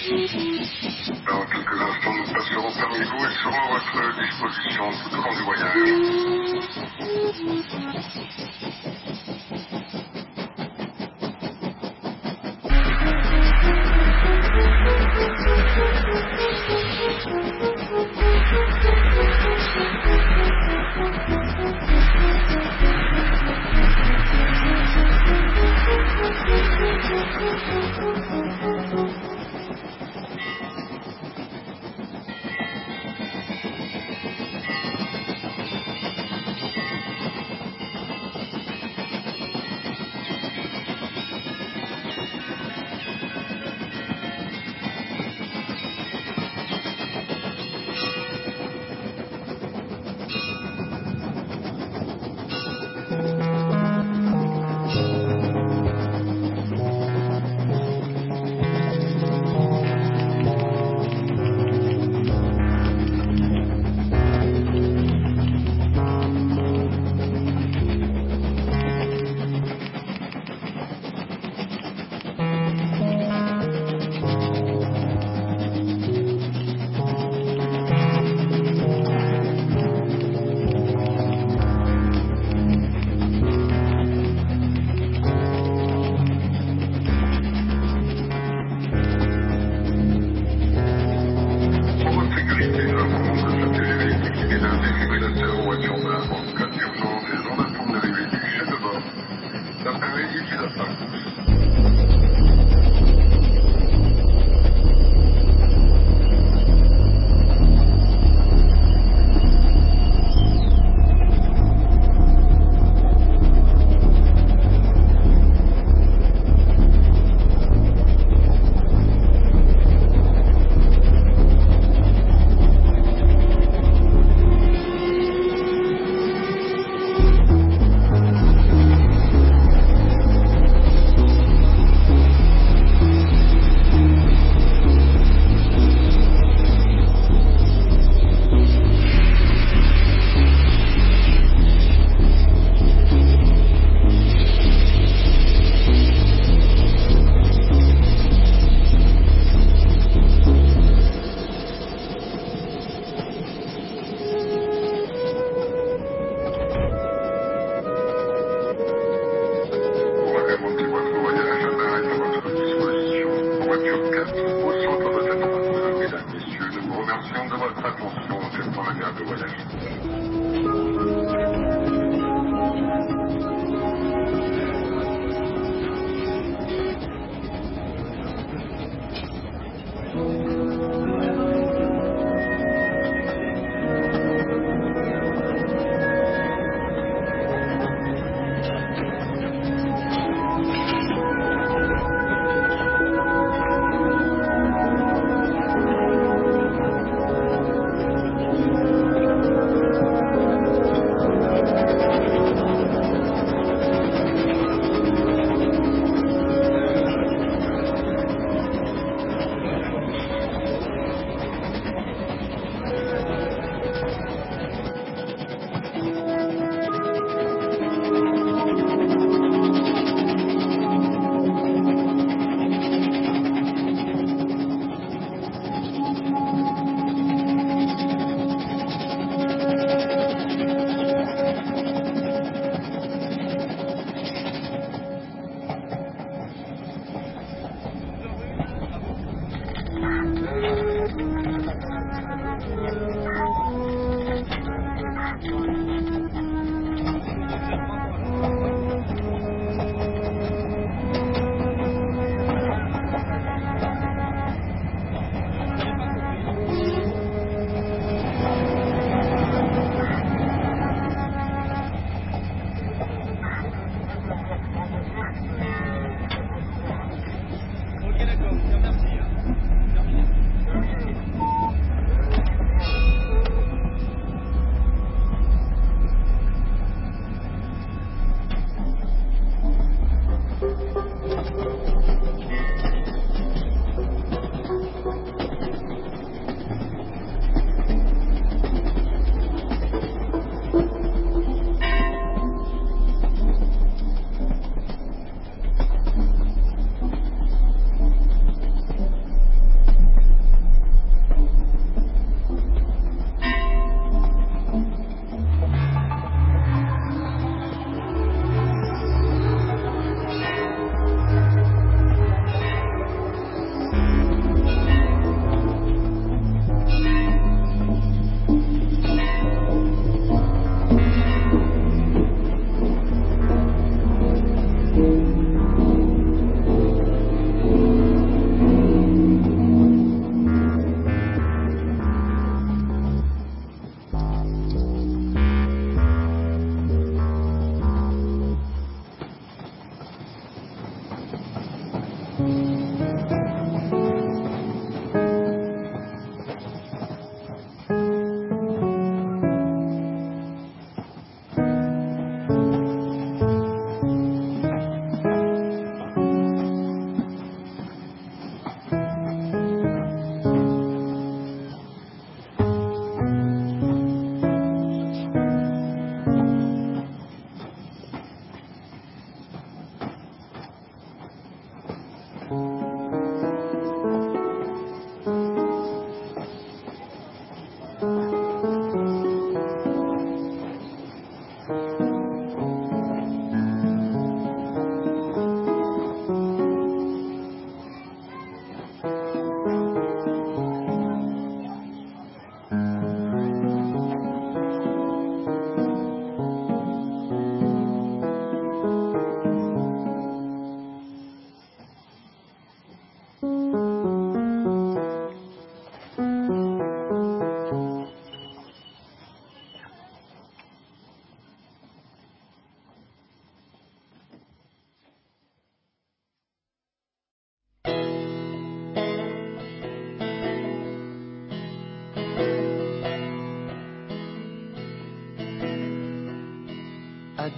Speaker 5: Dans quelques instants, nous passerons parmi vous et serons à votre disposition tout au long du voyage.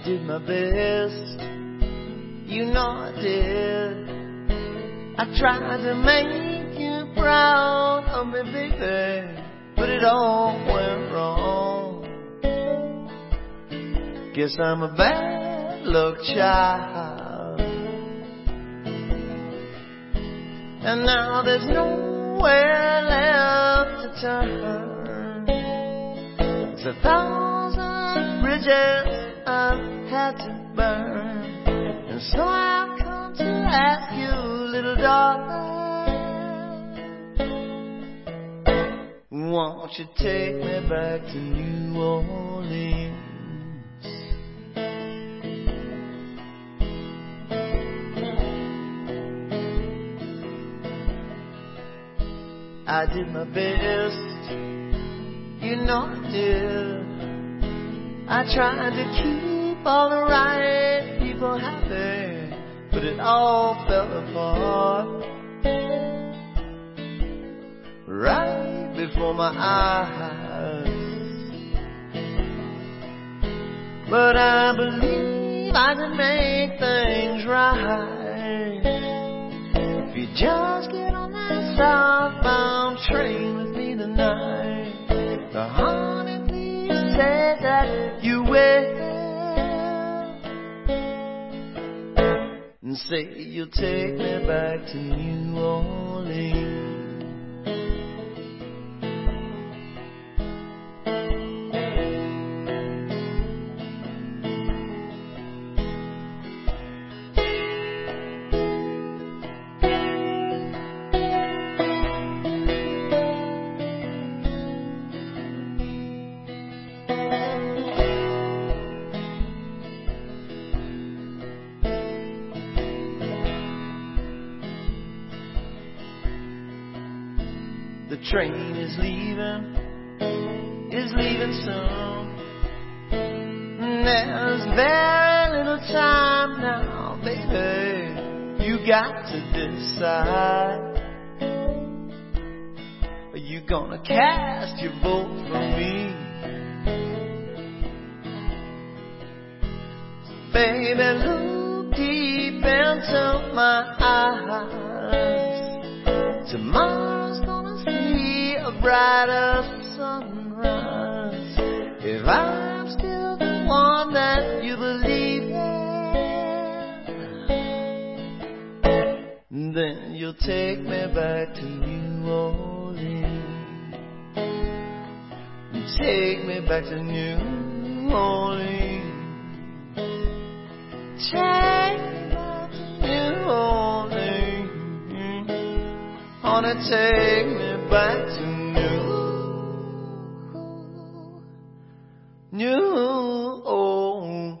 Speaker 6: did my best, you know I did. I tried to make you proud of me, baby, but it all went wrong. Guess I'm a bad luck child, and now there's nowhere left to turn. There's a thousand bridges I've had to burn, and so I've come to ask you, little darling, won't you take me back to New Orleans? I did my best, you know I did. I tried to keep all the right people happy, but it all fell apart right before my eyes. But I believe I can make things right if you just get on that southbound train with me tonight. Now, honey, please say that you will, and say you'll take me back to New Orleans. The train is leaving, is leaving soon. There's very little time now, baby. You got to decide. Are you gonna cast your vote for me? Baby, look deep into my eyes. Tomorrow's gonna see a brighter sunrise. If I'm still the one that you believe in, then you'll take me back to New Orleans. Take me back to New Orleans. Take me back to New Orleans. Wanna take me back to New, New Orleans.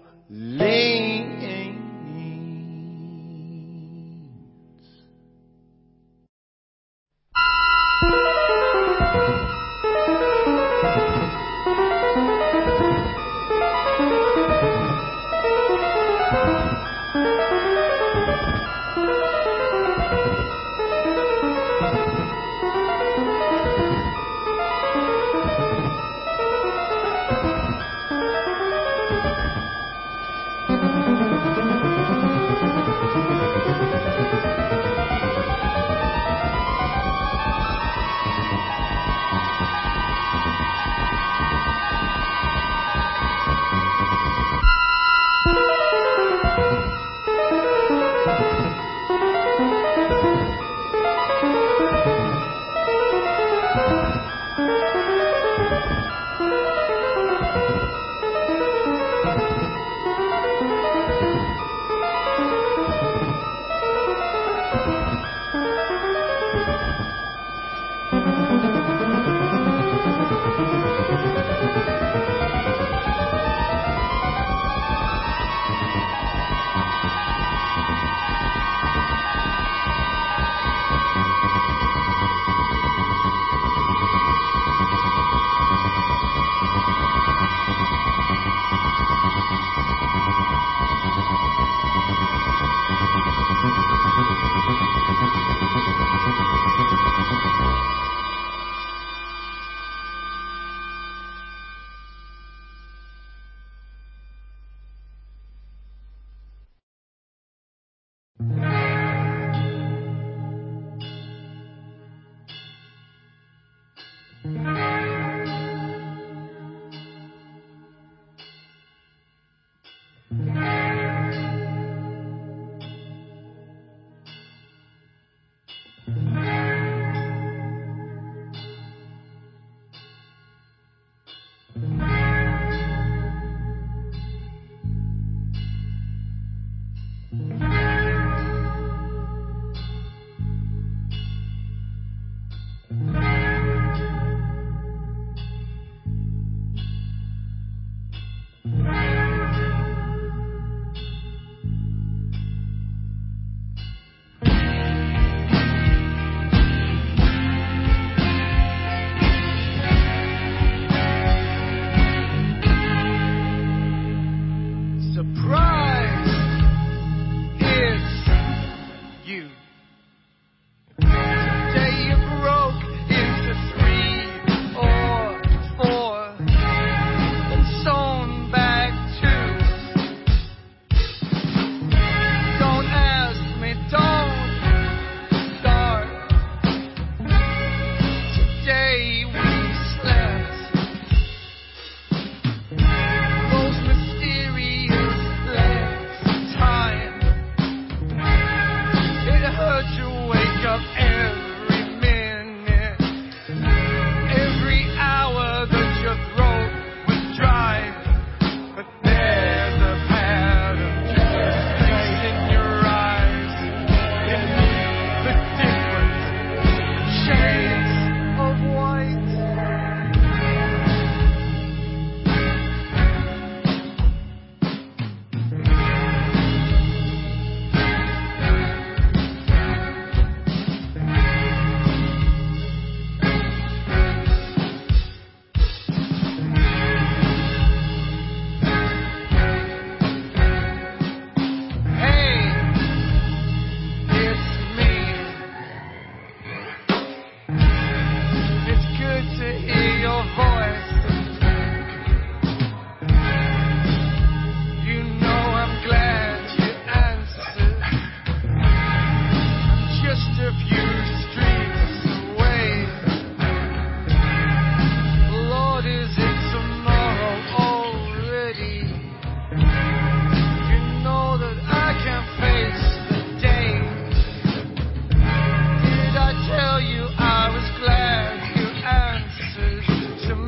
Speaker 6: Tell you I was glad you answered to me.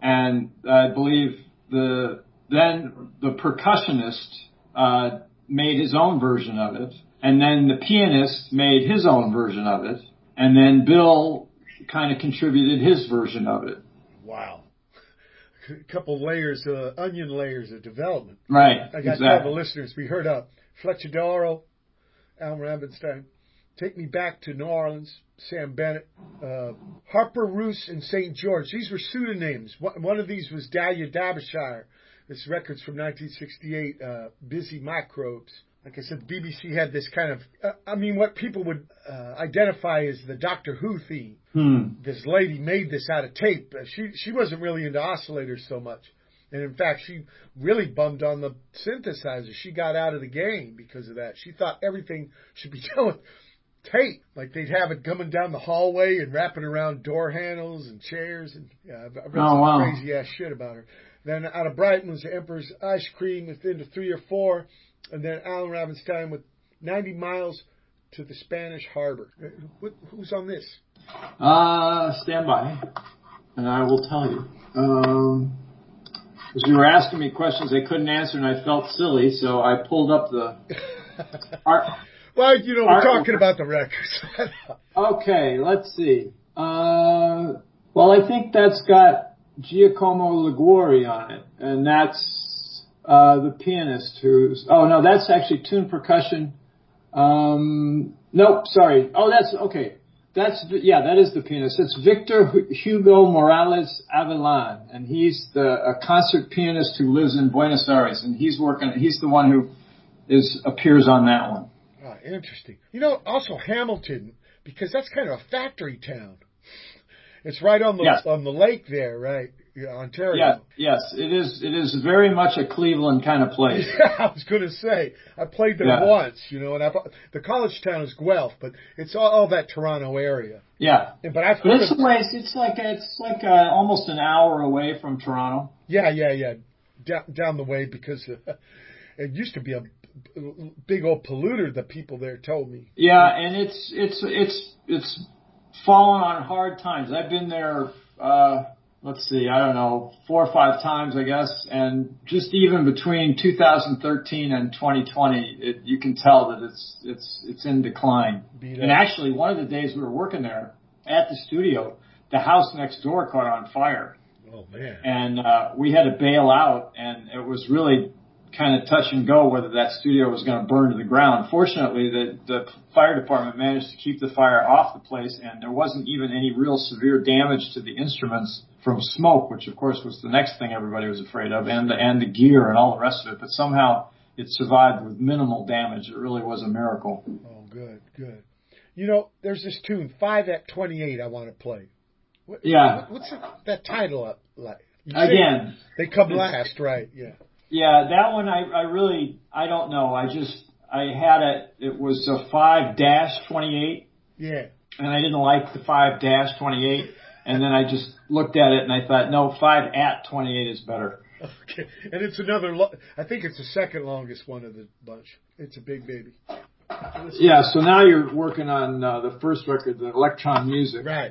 Speaker 2: and I believe the then the percussionist uh, made his own version of it, and then the pianist made his own version of it, and then Bill kind of contributed his version of it.
Speaker 1: Wow. A couple layers, uh, onion layers of development.
Speaker 2: Right.
Speaker 1: I got
Speaker 2: exactly.
Speaker 1: to tell the listeners, we heard uh, Fletcher Darrow, Al Rabenstein, Take Me Back to New Orleans, Sam Bennett, uh, Harper Roos, and Saint George. These were pseudonyms. One of these was Dahlia Derbyshire. This record's from nineteen sixty-eight, uh, Busy Microbes. Like I said, the B B C had this kind of, uh, I mean, what people would uh, identify as the Doctor Who theme.
Speaker 2: Hmm.
Speaker 1: This lady made this out of tape. She she wasn't really into oscillators so much. And in fact, she really bummed on the synthesizer. She got out of the game because of that. She thought everything should be done with tape. Like they'd have it coming down the hallway and wrapping around door handles and chairs. And yeah, I've read
Speaker 2: oh,
Speaker 1: some
Speaker 2: wow.
Speaker 1: crazy ass shit about her. Then out of Brighton was the Emperor's Ice Cream with into three or four. And then Alan Rabenstein with ninety miles to the Spanish Harbor. What, who's on this?
Speaker 2: Uh, stand by, and I will tell you. Um, because you were asking me questions I couldn't answer, and I felt silly, so I pulled up the art.
Speaker 1: Well, you know, we're
Speaker 2: art,
Speaker 1: talking about the records.
Speaker 2: Okay, let's see. Uh, well, I think that's got Giacomo Liguori on it, and that's uh, the pianist who's. Oh no, that's actually tuned percussion. Um, nope, sorry. Oh, that's okay. That's yeah, that is the pianist. It's Victor Hugo Morales Avilan, and he's the a concert pianist who lives in Buenos Aires, and he's working. He's the one who is appears on that one.
Speaker 1: Oh, interesting. You know, also Hamilton, because that's kind of a factory town. It's right on the
Speaker 2: Yes.
Speaker 1: on the lake there, right? Yeah, Ontario.
Speaker 2: Yeah, yes, it is. It is very much a Cleveland kind of place.
Speaker 1: Yeah, I was going to say I played there
Speaker 2: Yeah.
Speaker 1: once, you know, and I the college town is Guelph, but it's all, all that Toronto area.
Speaker 2: Yeah,
Speaker 1: And, but I've
Speaker 2: but
Speaker 1: heard
Speaker 2: it's
Speaker 1: of,
Speaker 2: a ways. It's like it's like uh, almost an hour away from Toronto.
Speaker 1: yeah, yeah, yeah, down, down the way because uh, it used to be a big old polluter. The people there told me.
Speaker 2: Yeah, and it's it's it's it's fallen on hard times. I've been there. Uh, let's see, I don't know, four or five times, I guess, and just even between two thousand thirteen and twenty twenty, it, you can tell that it's it's it's in decline.
Speaker 1: Beat
Speaker 2: And
Speaker 1: up.
Speaker 2: actually, one of the days we were working there at the studio, the house next door caught on fire,
Speaker 1: Oh man.
Speaker 2: and uh, we had to bail out, and it was really kind of touch and go whether that studio was going to burn to the ground. Fortunately, the, the fire department managed to keep the fire off the place, and there wasn't even any real severe damage to the instruments from smoke, which of course was the next thing everybody was afraid of, and the, and the gear and all the rest of it. But somehow it survived with minimal damage. It really was a miracle.
Speaker 1: Oh, good, good. You know, there's this tune, five at twenty-eight, I want to play. What,
Speaker 2: Yeah.
Speaker 1: What, what's it, that title up like? You say
Speaker 2: Again,
Speaker 1: They come last, right? Yeah.
Speaker 2: yeah, that one I, I really, I don't know. I just, I had it, it was a five dash twenty-eight,
Speaker 1: Yeah.
Speaker 2: and I didn't like the five dash twenty-eight, and then I just looked at it and I thought, no, five at twenty-eight is better.
Speaker 1: Okay. And it's another, lo- I think it's the second longest one of the bunch. It's a big baby. Let's-
Speaker 2: Yeah, so now you're working on uh, the first record, the Electron Music.
Speaker 1: Right.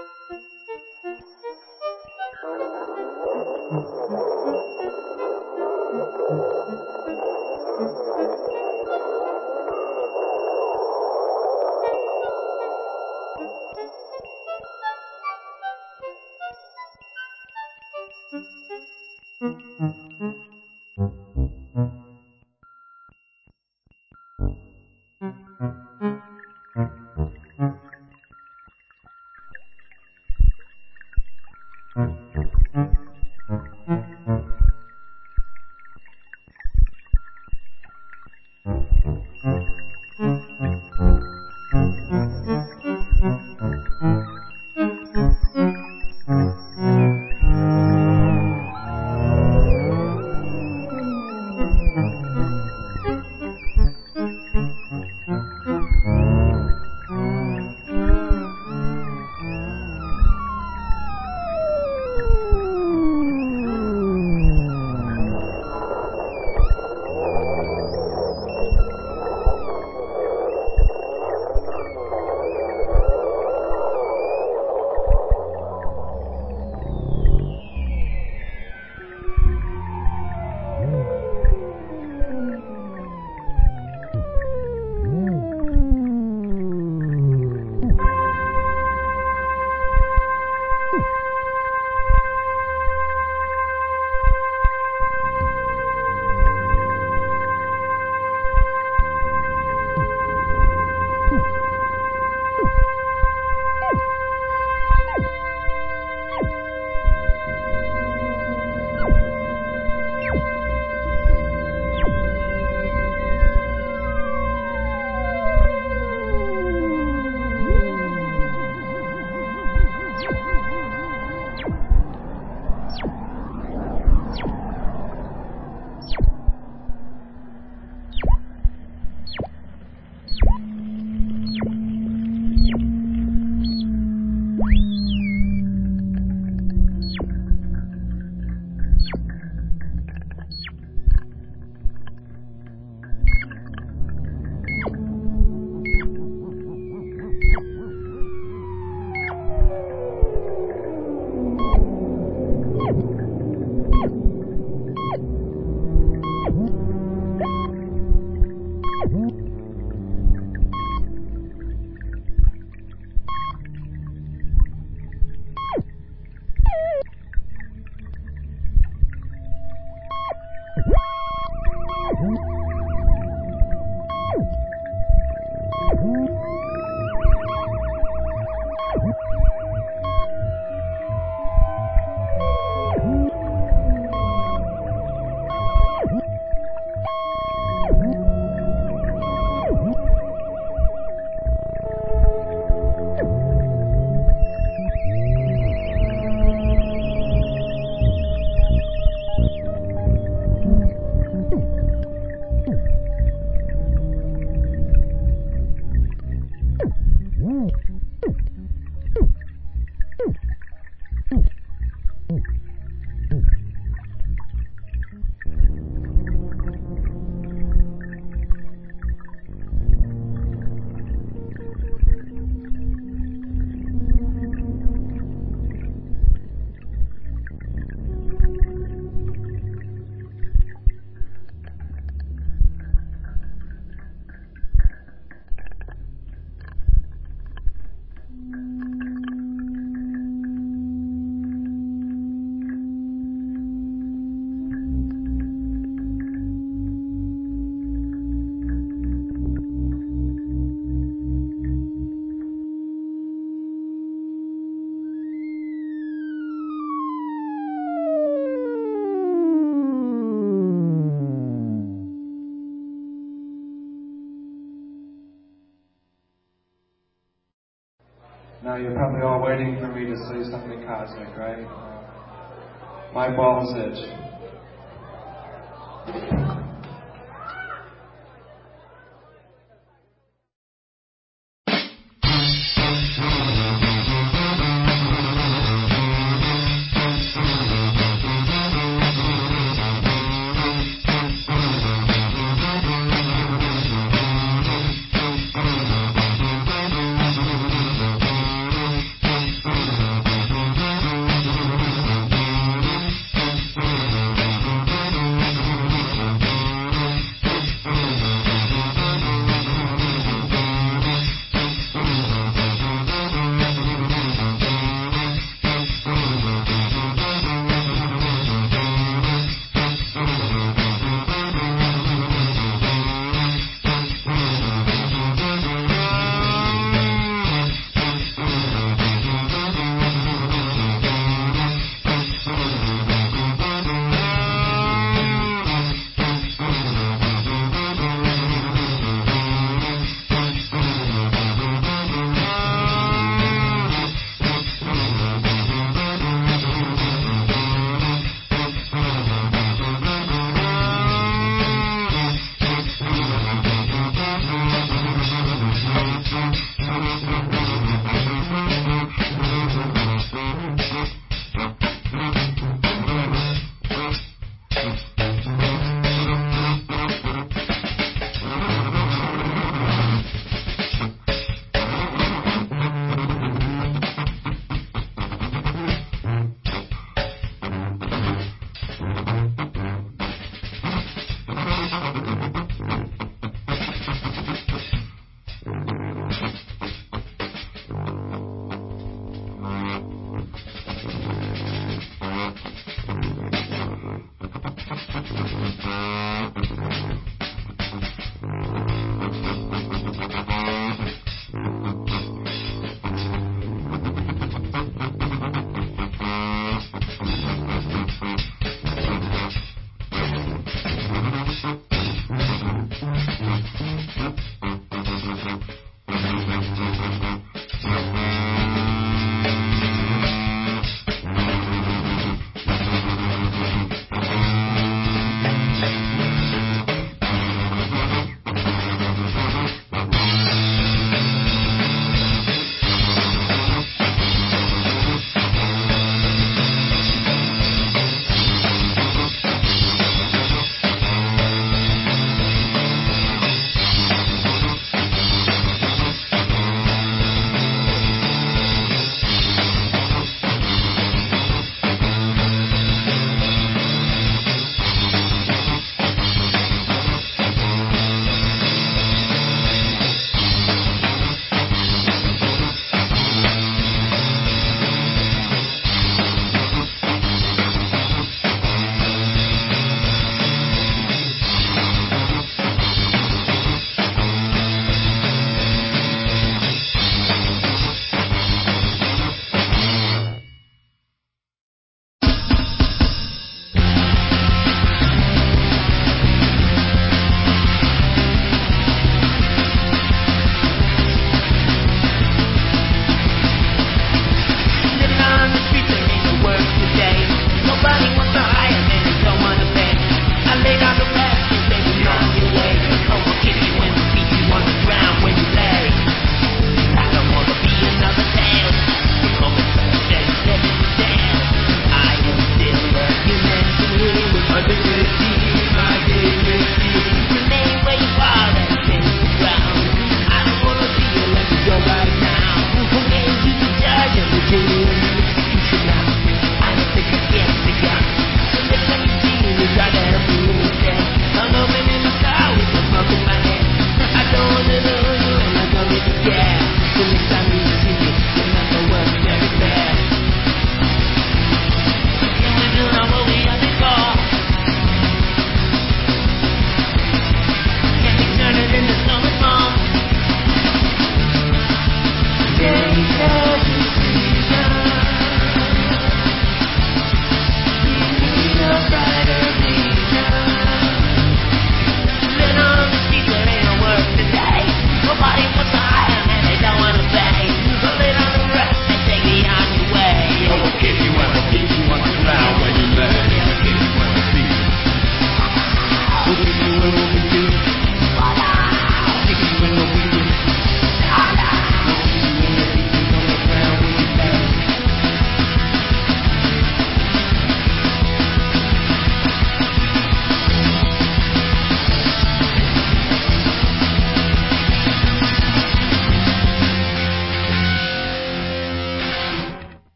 Speaker 7: Now you're probably all waiting for me to say something cosmic, right? My balls itch.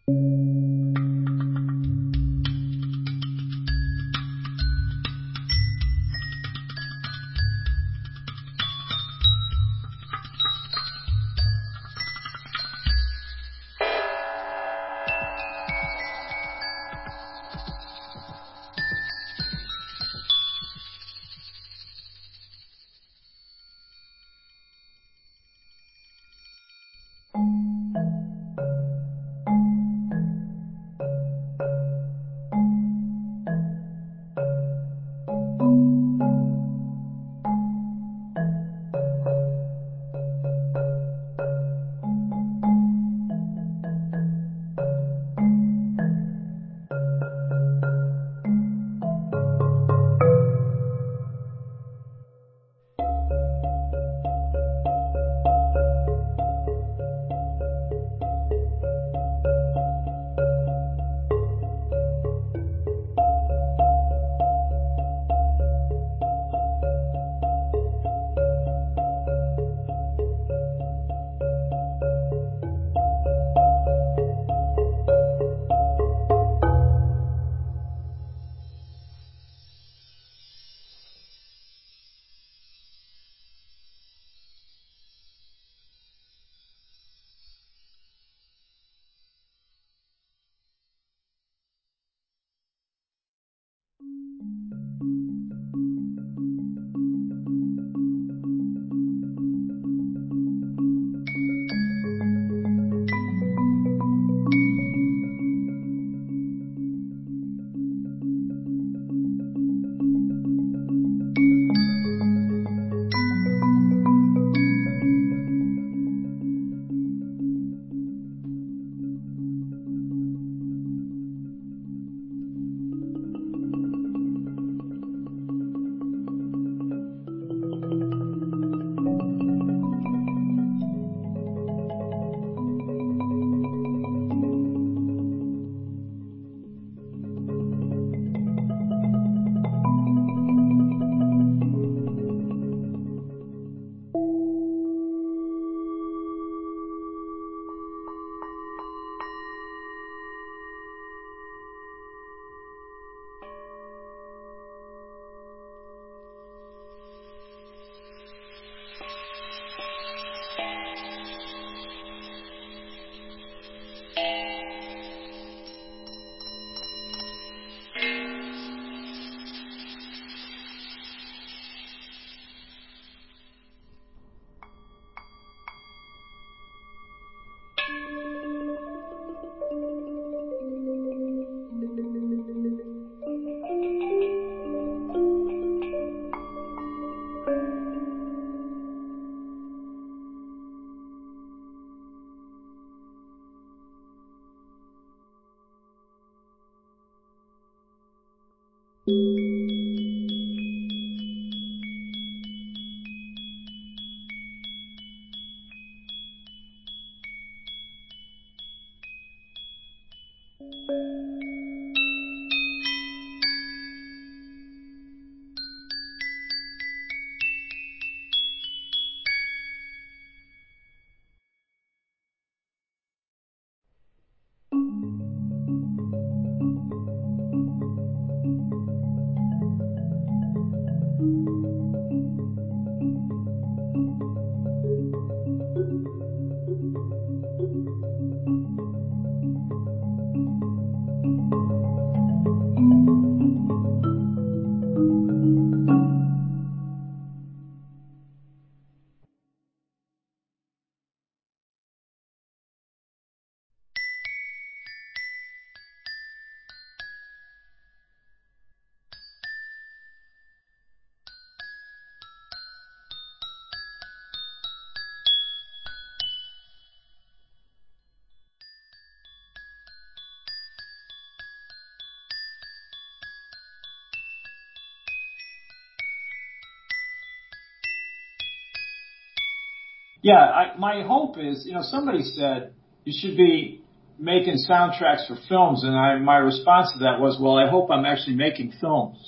Speaker 2: Yeah, I, my hope is, you know, somebody said you should be making soundtracks for films, and I, my response to that was, well, I hope I'm actually making films.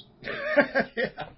Speaker 1: Yeah.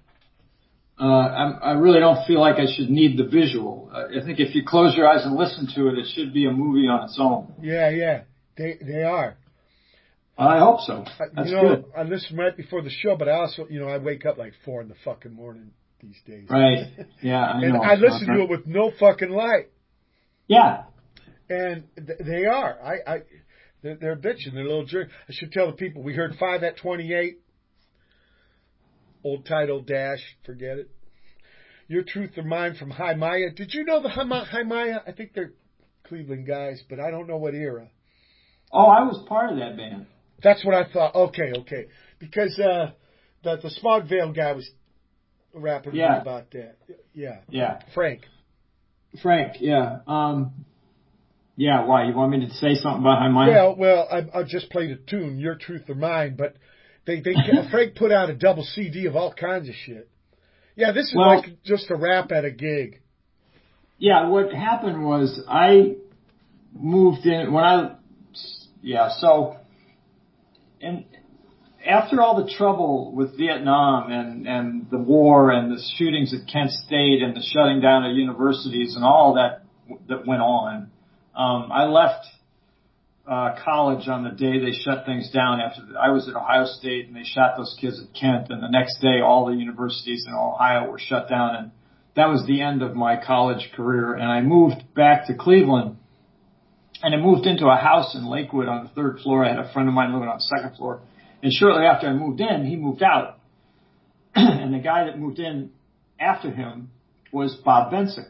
Speaker 2: Uh, I'm, I really don't feel like I should need the visual. Uh, I think if you close your eyes and listen to it, it should be a movie on its own.
Speaker 1: Yeah, yeah. They they are.
Speaker 2: I hope so. That's
Speaker 1: you know,
Speaker 2: good.
Speaker 1: I listen right before the show, but I also, you know, I wake up like four in the fucking morning these days.
Speaker 2: Right. Yeah, I
Speaker 1: and
Speaker 2: know.
Speaker 1: I listen to it with no fucking light.
Speaker 2: Yeah.
Speaker 1: And th- they are. I, I, they're, they're bitching. They're a little jerk. I should tell the people we heard five at twenty-eight. Old title dash. Forget it. Your Truth or Mine from High Maya. Did you know the High Ma- High Maya? I think they're Cleveland guys, but I don't know what era.
Speaker 2: Oh, I was part of that band.
Speaker 1: That's what I thought. Okay, okay. Because uh, the the Smogvale guy was rapping
Speaker 2: Yeah.
Speaker 1: about that. Yeah.
Speaker 2: Yeah.
Speaker 1: Frank.
Speaker 2: Frank, yeah. Um, yeah, why? You want me to say something about High Maya?
Speaker 1: Well, well, I, I just played a tune, Your Truth or Mine, but they, they Frank put out a double C D of all kinds of shit. Yeah, this is
Speaker 2: Well,
Speaker 1: like just a rap at a gig.
Speaker 2: Yeah, what happened was I moved in when I, yeah, so, and after all the trouble with Vietnam and, and the war and the shootings at Kent State and the shutting down of universities and all that that went on, um, I left uh, college on the day they shut things down. After the, I was at Ohio State and they shot those kids at Kent, and the next day all the universities in Ohio were shut down, and that was the end of my college career. And I moved back to Cleveland, and I moved into a house in Lakewood on the third floor. I had a friend of mine living on the second floor. And shortly after I moved in, he moved out. And the guy that moved in after him was Bob Bensick.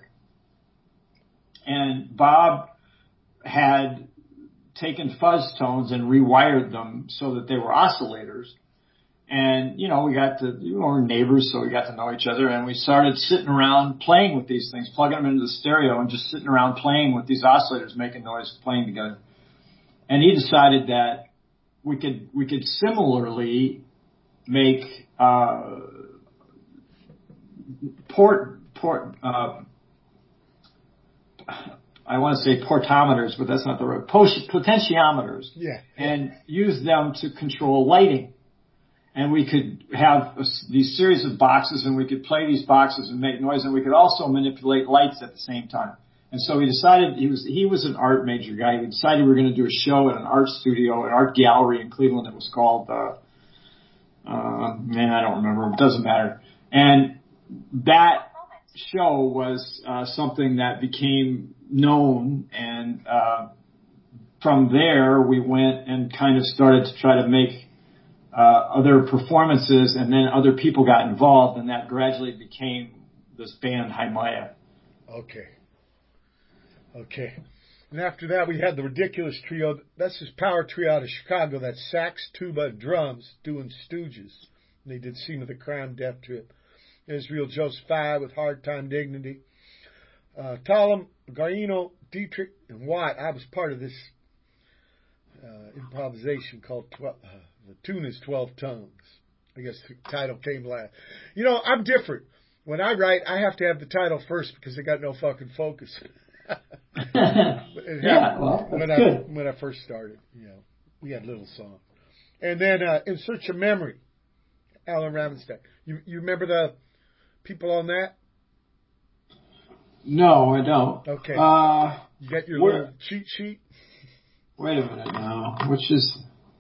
Speaker 2: And Bob had taken fuzz tones and rewired them so that they were oscillators. And, you know, we got to, you know, we're neighbors, so we got to know each other. And we started sitting around playing with these things, plugging them into the stereo and just sitting around playing with these oscillators, making noise, playing together. And he decided that we could we could similarly make uh, port port uh, I want to say portometers, but that's not the right potentiometers.
Speaker 1: Yeah.
Speaker 2: And use them to control lighting. And we could have a, these series of boxes, and we could play these boxes and make noise, and we could also manipulate lights at the same time. And so he decided, he was he was an art major guy. We decided we were going to do a show at an art studio, an art gallery in Cleveland that was called, uh, uh, man, I don't remember. It doesn't matter. And that show was uh, something that became known, and uh, from there we went and kind of started to try to make uh, other performances, and then other people got involved, and that gradually became this band, High Maya.
Speaker 1: Okay. Okay. And after that, we had the Ridiculous Trio. That's his power trio out of Chicago. That's sax, tuba, and drums doing Stooges. And they did Scene of the Crime, Death Trip. Israel Joseph Five with Hard Time Dignity. Uh, Talem, Garino, Dietrich, and Watt. I was part of this uh, improvisation called, twelve, uh, the tune is twelve Tongues. I guess the title came last. You know, I'm different. When I write, I have to have the title first because I got no fucking focus.
Speaker 2: Yeah, well, that's
Speaker 1: when
Speaker 2: good.
Speaker 1: I when I first started, you know, we had little songs, and then uh, In Search of Memory, Alan Ravenstein. You you remember the people on that?
Speaker 2: No, I don't.
Speaker 1: Okay.
Speaker 2: Uh,
Speaker 1: you got your
Speaker 2: what,
Speaker 1: little cheat sheet.
Speaker 2: Wait a minute now. Which is?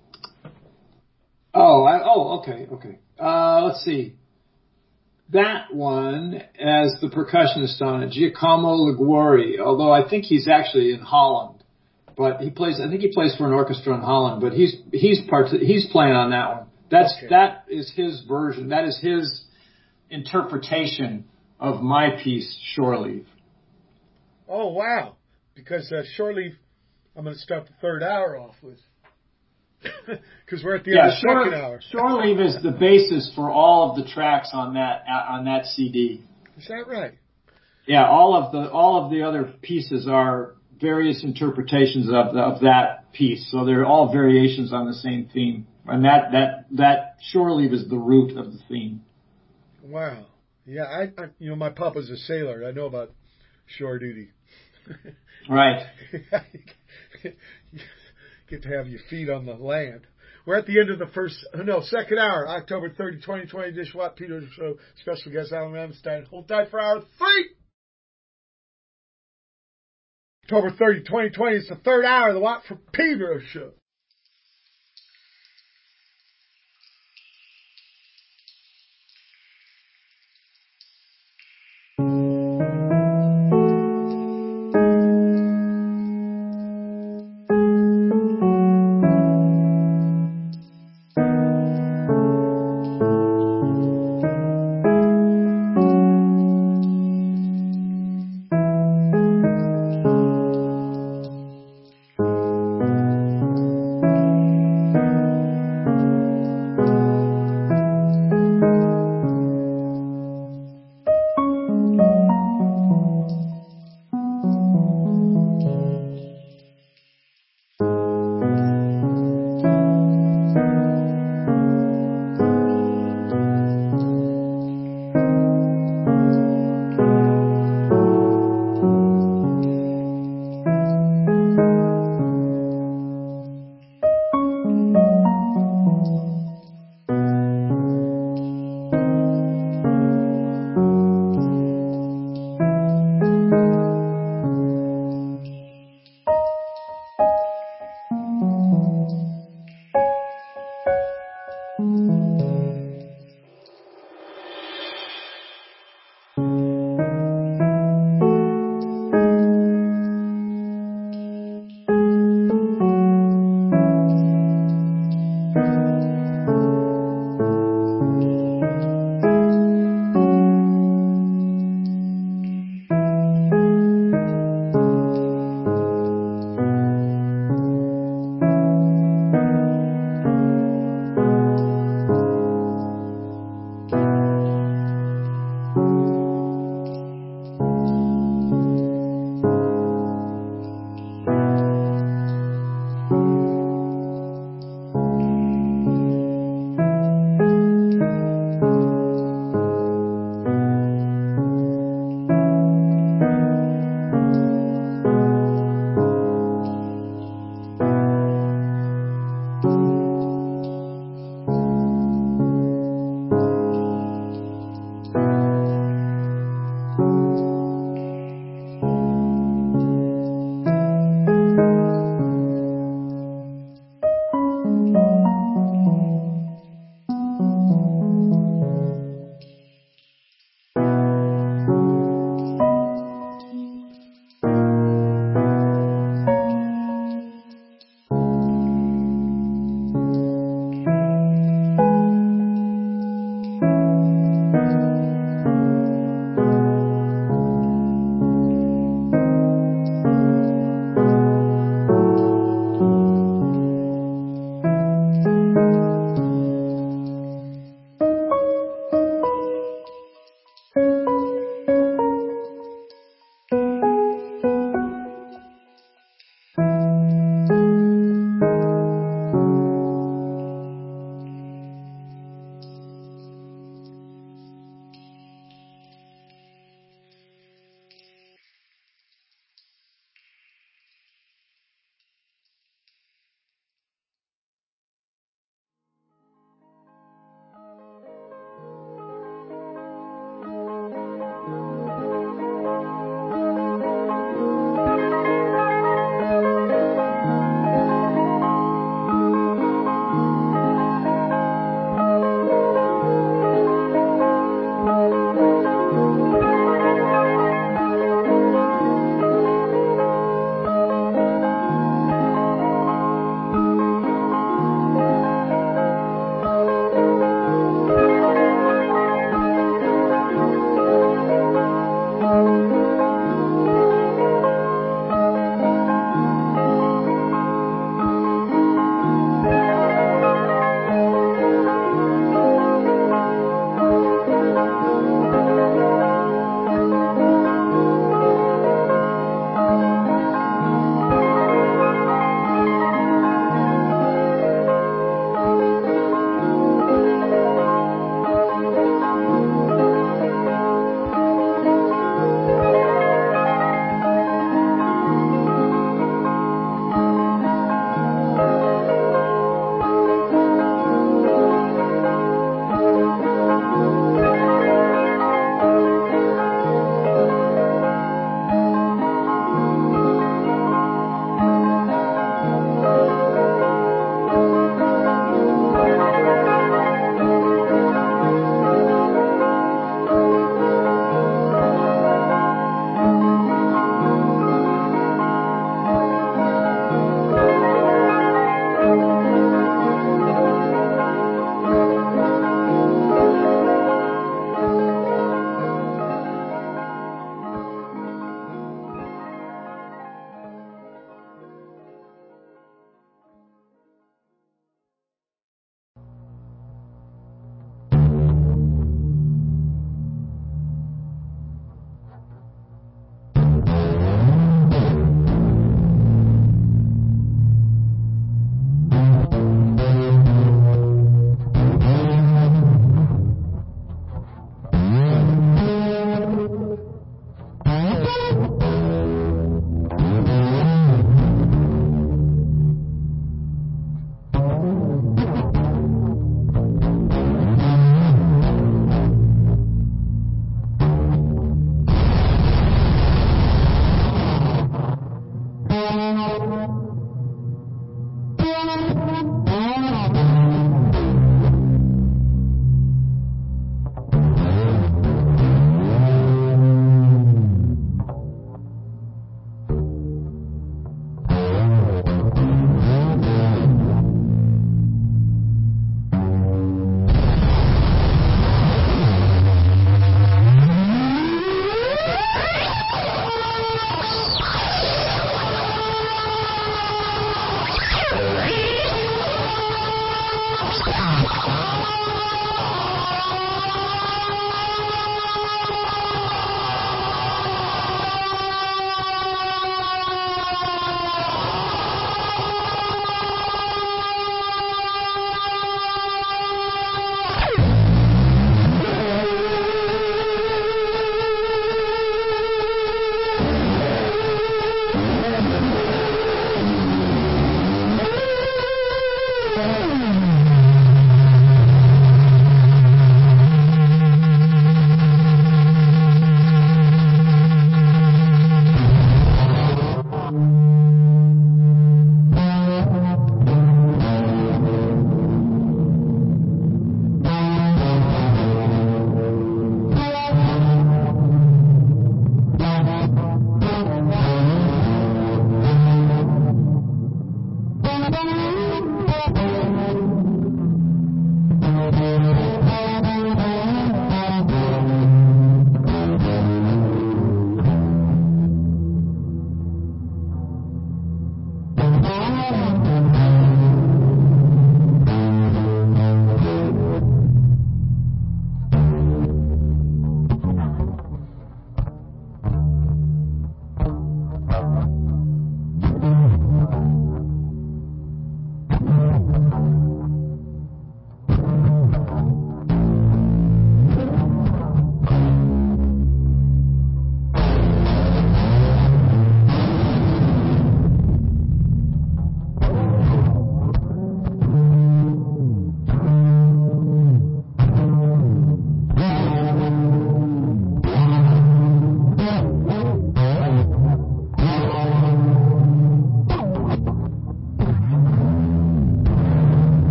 Speaker 2: Oh, I, oh, okay, okay. Uh, let's see. That one as the percussionist on it, Giacomo Liguori, although I think he's actually in Holland, but he plays, I think he plays for an orchestra in Holland, but he's, he's part, he's playing on that one. That's,
Speaker 1: Okay.
Speaker 2: that is his version. That is his interpretation of my piece, Shore Leave.
Speaker 1: Oh, wow. Because uh, Shore Leave, I'm going to start the third hour off with. Because we're at the
Speaker 2: yeah,
Speaker 1: end of the
Speaker 2: Shore,
Speaker 1: second hour.
Speaker 2: Shore Leave is the basis for all of the tracks on that, on that C D.
Speaker 1: Is that right?
Speaker 2: Yeah, all of the all of the other pieces are various interpretations of the, of that piece. So they're all variations on the same theme, and that that that Shore Leave is the root of the theme.
Speaker 1: Wow. Yeah, I, I you know my papa's a sailor. I know about shore duty.
Speaker 2: Right.
Speaker 1: Get to have your feet on the land. We're at the end of the first, no, second hour, October thirtieth, twenty twenty, Dish Watt Peter Show. Special guest Alan Ravenstein. Hold tight for hour three. October thirtieth, twenty twenty. It's the third hour of the Watt from Pedro show.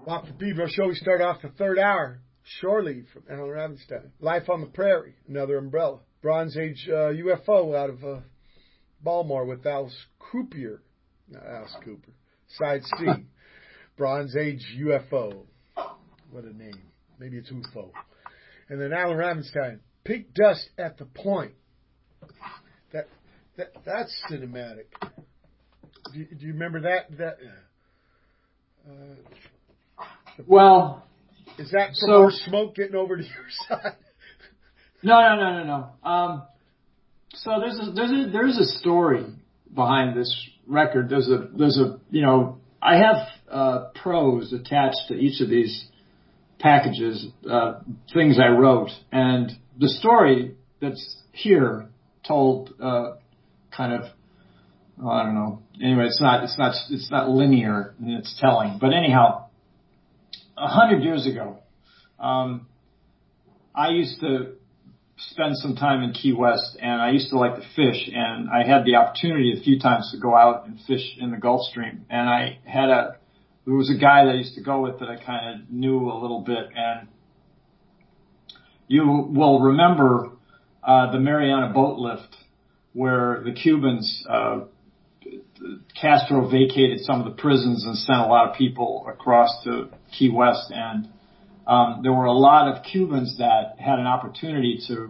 Speaker 1: Walk for Pedro show. We start off the third hour. Shore Leave from Alan Ravenstein. Life on the Prairie, another umbrella. Bronze Age uh, U F O out of uh, Baltimore with Alice Cooper. Not Alice Cooper. Side C. Bronze Age U F O. What a name. Maybe it's U F O. And then Alan Ravenstein. Pink Dust at the Point. That that that's cinematic. Do you, do you remember that? That. Uh,
Speaker 2: Well.
Speaker 1: Is that from
Speaker 2: So,
Speaker 1: our smoke getting over to your side?
Speaker 2: No, no, no, no, no. Um, so there's a, there's a, there's a story behind this record. There's a, there's a, you know, I have, uh, prose attached to each of these packages, uh, things I wrote. And the story that's here told, uh, kind of, oh, I don't know. Anyway, it's not, it's not, it's not linear in its telling. But anyhow, a hundred years ago, um, I used to spend some time in Key West, and I used to like to fish, and I had the opportunity a few times to go out and fish in the Gulf Stream. And I had a, there was a guy that I used to go with that I kind of knew a little bit, and you will remember uh, the Mariana boat lift, where the Cubans, uh, Castro vacated some of the prisons and sent a lot of people across to Key West, and um, there were a lot of Cubans that had an opportunity to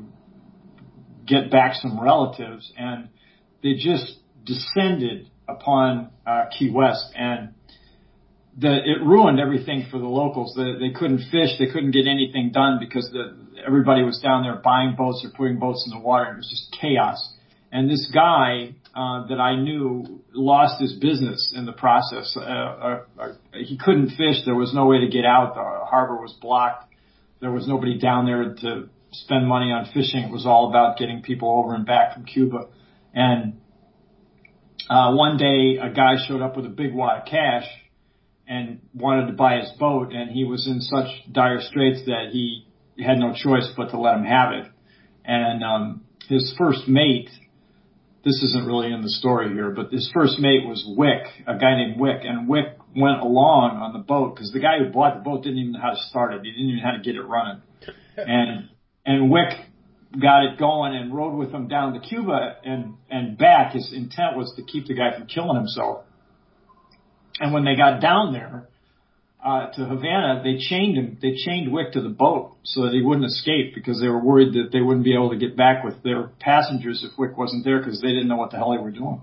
Speaker 2: get back some relatives, and they just descended upon uh, Key West, and the, it ruined everything for the locals. The, they couldn't fish, they couldn't get anything done because the, everybody was down there buying boats or putting boats in the water, and it was just chaos. And this guy uh, that I knew lost his business in the process. Uh, uh, uh, he couldn't fish. There was no way to get out. The harbor was blocked. There was nobody down there to spend money on fishing. It was all about getting people over and back from Cuba. And uh, one day, a guy showed up with a big wad of cash and wanted to buy his boat. And he was in such dire straits that he had no choice but to let him have it. And um, his first mate, this isn't really in the story here, but his first mate was Wick, a guy named Wick, and Wick went along on the boat because the guy who bought the boat didn't even know how to start it. He didn't even know how to get it running. And, and Wick got it going and rode with him down to Cuba and, and back. His intent was to keep the guy from killing himself. And when they got down there, uh, to Havana, they chained him, they chained Wick to the boat so that he wouldn't escape because they were worried that they wouldn't be able to get back with their passengers if Wick wasn't there because they didn't know what the hell they were doing.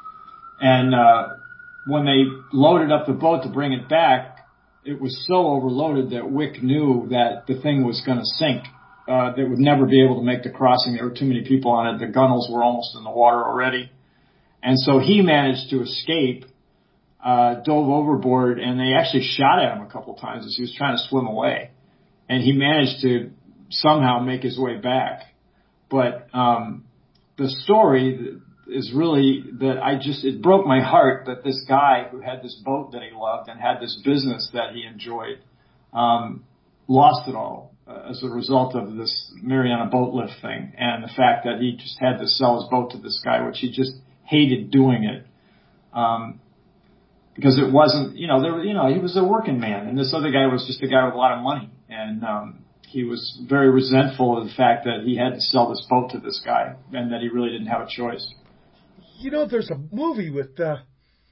Speaker 2: And, uh, when they loaded up the boat to bring it back, it was so overloaded that Wick knew that the thing was going to sink. Uh, they would never be able to make the crossing. There were too many people on it. The gunnels were almost in the water already. And so he managed to escape. Uh, dove overboard, and they actually shot at him a couple times as he was trying to swim away. And he managed to somehow make his way back. But um, the story is really that I just, it broke my heart that this guy who had this boat that he loved and had this business that he enjoyed um, lost it all uh, as a result of this Mariana boat lift thing and the fact that he just had to sell his boat to this guy, which he just hated doing it. Um, Because it wasn't, you know, there were, you know, he was a working man, and this other guy was just a guy with a lot of money, and um, he was very resentful of the fact that he had to sell this boat to this guy, and that he really didn't have a choice.
Speaker 1: You know, there's a movie with uh,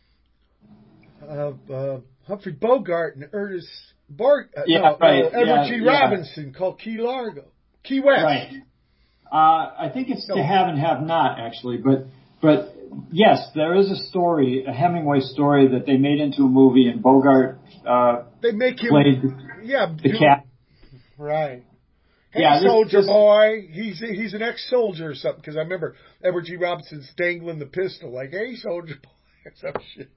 Speaker 1: uh, uh, Humphrey Bogart and Ernest Borg, uh,
Speaker 2: yeah,
Speaker 1: no,
Speaker 2: right.
Speaker 1: uh, Edward
Speaker 2: yeah,
Speaker 1: G.
Speaker 2: yeah.
Speaker 1: Robinson called Key Largo, Key West.
Speaker 2: Right. Uh, I think it's
Speaker 1: No.
Speaker 2: to have and have not actually, but but. Yes, there is a story, a Hemingway story that they made into a movie, and Bogart uh,
Speaker 1: They make him,
Speaker 2: played
Speaker 1: yeah,
Speaker 2: the
Speaker 1: do-
Speaker 2: cat.
Speaker 1: Right. Hey,
Speaker 2: Yeah, this-
Speaker 1: soldier
Speaker 2: this-
Speaker 1: boy. He's he's an ex-soldier or something. Because I remember Edward G. Robinson's dangling the pistol, like, "Hey, soldier boy," or some shit.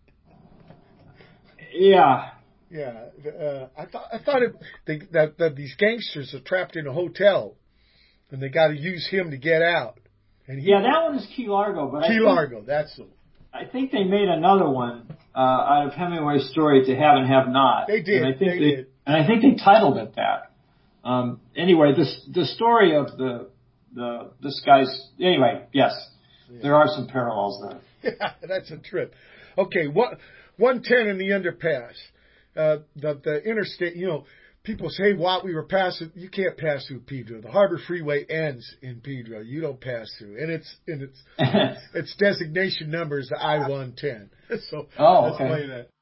Speaker 2: Yeah.
Speaker 1: Yeah, uh, I thought I thought it, they, that that these gangsters are trapped in a hotel, and they got to use him to get out. And he,
Speaker 2: Yeah, that one is Key Largo, but I
Speaker 1: Key
Speaker 2: think,
Speaker 1: Largo, that's the.
Speaker 2: I think they made another one uh, out of Hemingway's story, To Have and Have Not.
Speaker 1: They did,
Speaker 2: And I think
Speaker 1: they
Speaker 2: they,
Speaker 1: did.
Speaker 2: And I think they titled it that. Um, anyway, this the story of the the this guy's anyway. Yes, yeah. There are some parallels there.
Speaker 1: Yeah, that's a trip. Okay, what one ten in the underpass. uh, the the interstate. You know, people say, "What we were passing." You can't pass through Pedro. The Harbor Freeway ends in Pedro. You don't pass through, and it's and its its designation number is the I one ten. So
Speaker 2: oh,
Speaker 1: let's
Speaker 2: okay.
Speaker 1: play that.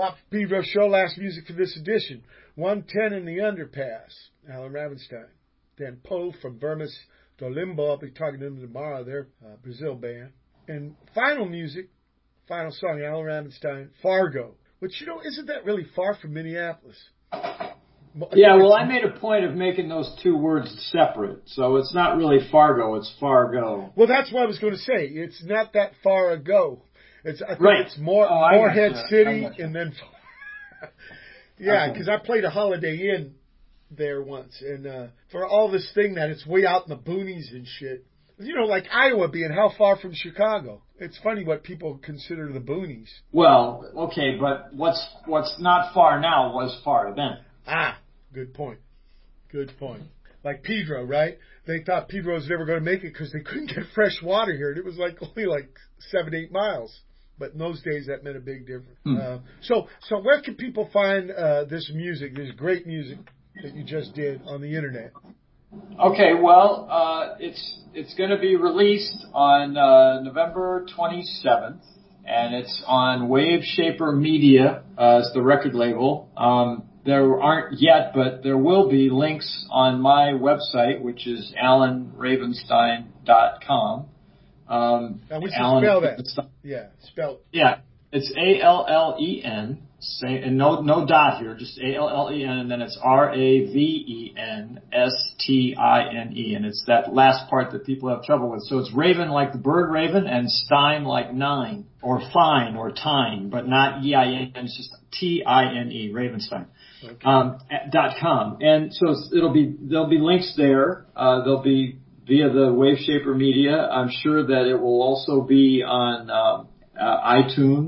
Speaker 1: Wap Pedro Show, last music for this edition. one ten in the Underpass, Alan Ravenstein. Dan Poe from Vermis do Limbo. I'll be talking to them tomorrow. They're a Brazil band. And final music, final song, Alan Ravenstein, Fargo. Which, you know, isn't that really far from Minneapolis?
Speaker 2: Yeah, well, I made a point of making those two words separate. So it's not really Fargo, it's Fargo.
Speaker 1: Well, that's what I was going to say. It's not that far ago. It's I think
Speaker 2: right.
Speaker 1: it's more
Speaker 2: oh,
Speaker 1: Moorhead
Speaker 2: gotcha.
Speaker 1: City and then yeah, because
Speaker 2: okay.
Speaker 1: I played a Holiday Inn there once, and uh, for all this thing that it's way out in the boonies and shit. You know, like Iowa being how far from Chicago. It's funny what people consider the boonies.
Speaker 2: Well, okay, but what's what's not far now was far then.
Speaker 1: Ah, good point. Good point. Like Pedro, right? They thought Pedro was never going to make it because they couldn't get fresh water here, and it was like only like seven, eight miles. But in those days, that meant a big difference.
Speaker 2: Hmm.
Speaker 1: Uh, so, so where can people find uh, this music, this great music that you just did on the internet?
Speaker 2: Okay, well, uh, it's it's going to be released on uh, November twenty-seventh, and it's on Wave Shaper Media uh, as the record label. Um, there aren't yet, but there will be links on my website, which is alan ravenstein dot com. Um,
Speaker 1: Now, we should
Speaker 2: Alan,
Speaker 1: spell that. Yeah, spell it.
Speaker 2: Yeah, it's A L L E N, say, and no no dot here, just A L L E N, and then it's R A V E N S T I N E, and it's that last part that people have trouble with. So it's Raven like the bird Raven, and Stein like nine, or fine, or time, but not E I N, it's just T I N E, Ravenstein. Okay. Um, dot com, and so it's, it'll be there'll be links there. Uh, there'll be via the Wave Shaper Media. I'm sure that it will also be on um, uh, iTunes,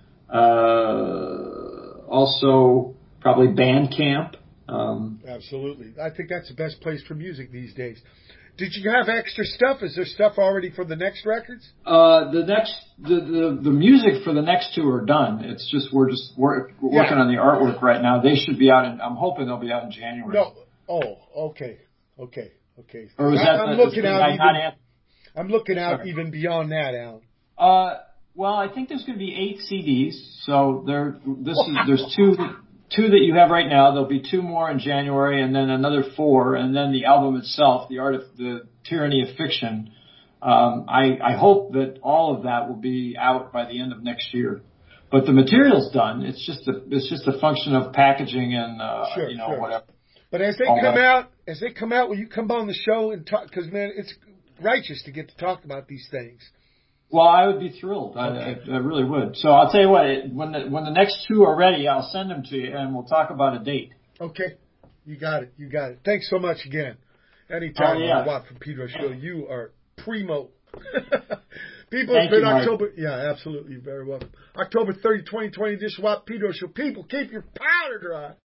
Speaker 2: uh, also probably Bandcamp. Um,
Speaker 1: Absolutely. I think that's the best place for music these days. Did you have extra stuff? Is there stuff already for the next records?
Speaker 2: Uh, the next, the, the, the music for the next two are done. It's just, we're just we're, we're
Speaker 1: yeah.
Speaker 2: working on the artwork right now. They should be out in, I'm hoping they'll be out in January.
Speaker 1: No. Oh, okay. Okay. Okay.
Speaker 2: Or was
Speaker 1: I,
Speaker 2: that
Speaker 1: I'm
Speaker 2: the,
Speaker 1: looking out. Even,
Speaker 2: an-
Speaker 1: I'm looking out
Speaker 2: Sorry.
Speaker 1: even beyond that, Alan.
Speaker 2: Uh, well, I think there's going to be eight C Ds. So there, this is there's two two that you have right now. There'll be two more in January, and then another four, and then the album itself, the art of the tyranny of fiction. Um, I, I hope that all of that will be out by the end of next year. But the material's done. It's just a it's just a function of packaging and uh,
Speaker 1: sure,
Speaker 2: you know
Speaker 1: sure.
Speaker 2: whatever.
Speaker 1: But as they
Speaker 2: All
Speaker 1: come
Speaker 2: that.
Speaker 1: out, as they come out, will you come on the show and talk? Because man, it's righteous to get to talk about these things.
Speaker 2: Well, I would be thrilled. I,
Speaker 1: Okay.
Speaker 2: I, I really would. So I'll tell you what. It, when the when the next two are ready, I'll send them to you, and we'll talk about a date.
Speaker 1: Okay, you got it. You got it. Thanks so much again. Anytime
Speaker 2: Oh,
Speaker 1: on
Speaker 2: yeah.
Speaker 1: the Watt from Pedro Show, you are primo. People,
Speaker 2: Thank
Speaker 1: it's been
Speaker 2: you, Mike.
Speaker 1: October. Yeah, absolutely. You're very welcome. October thirtieth, twenty twenty, this Watt Pedro Show. People, keep your powder dry.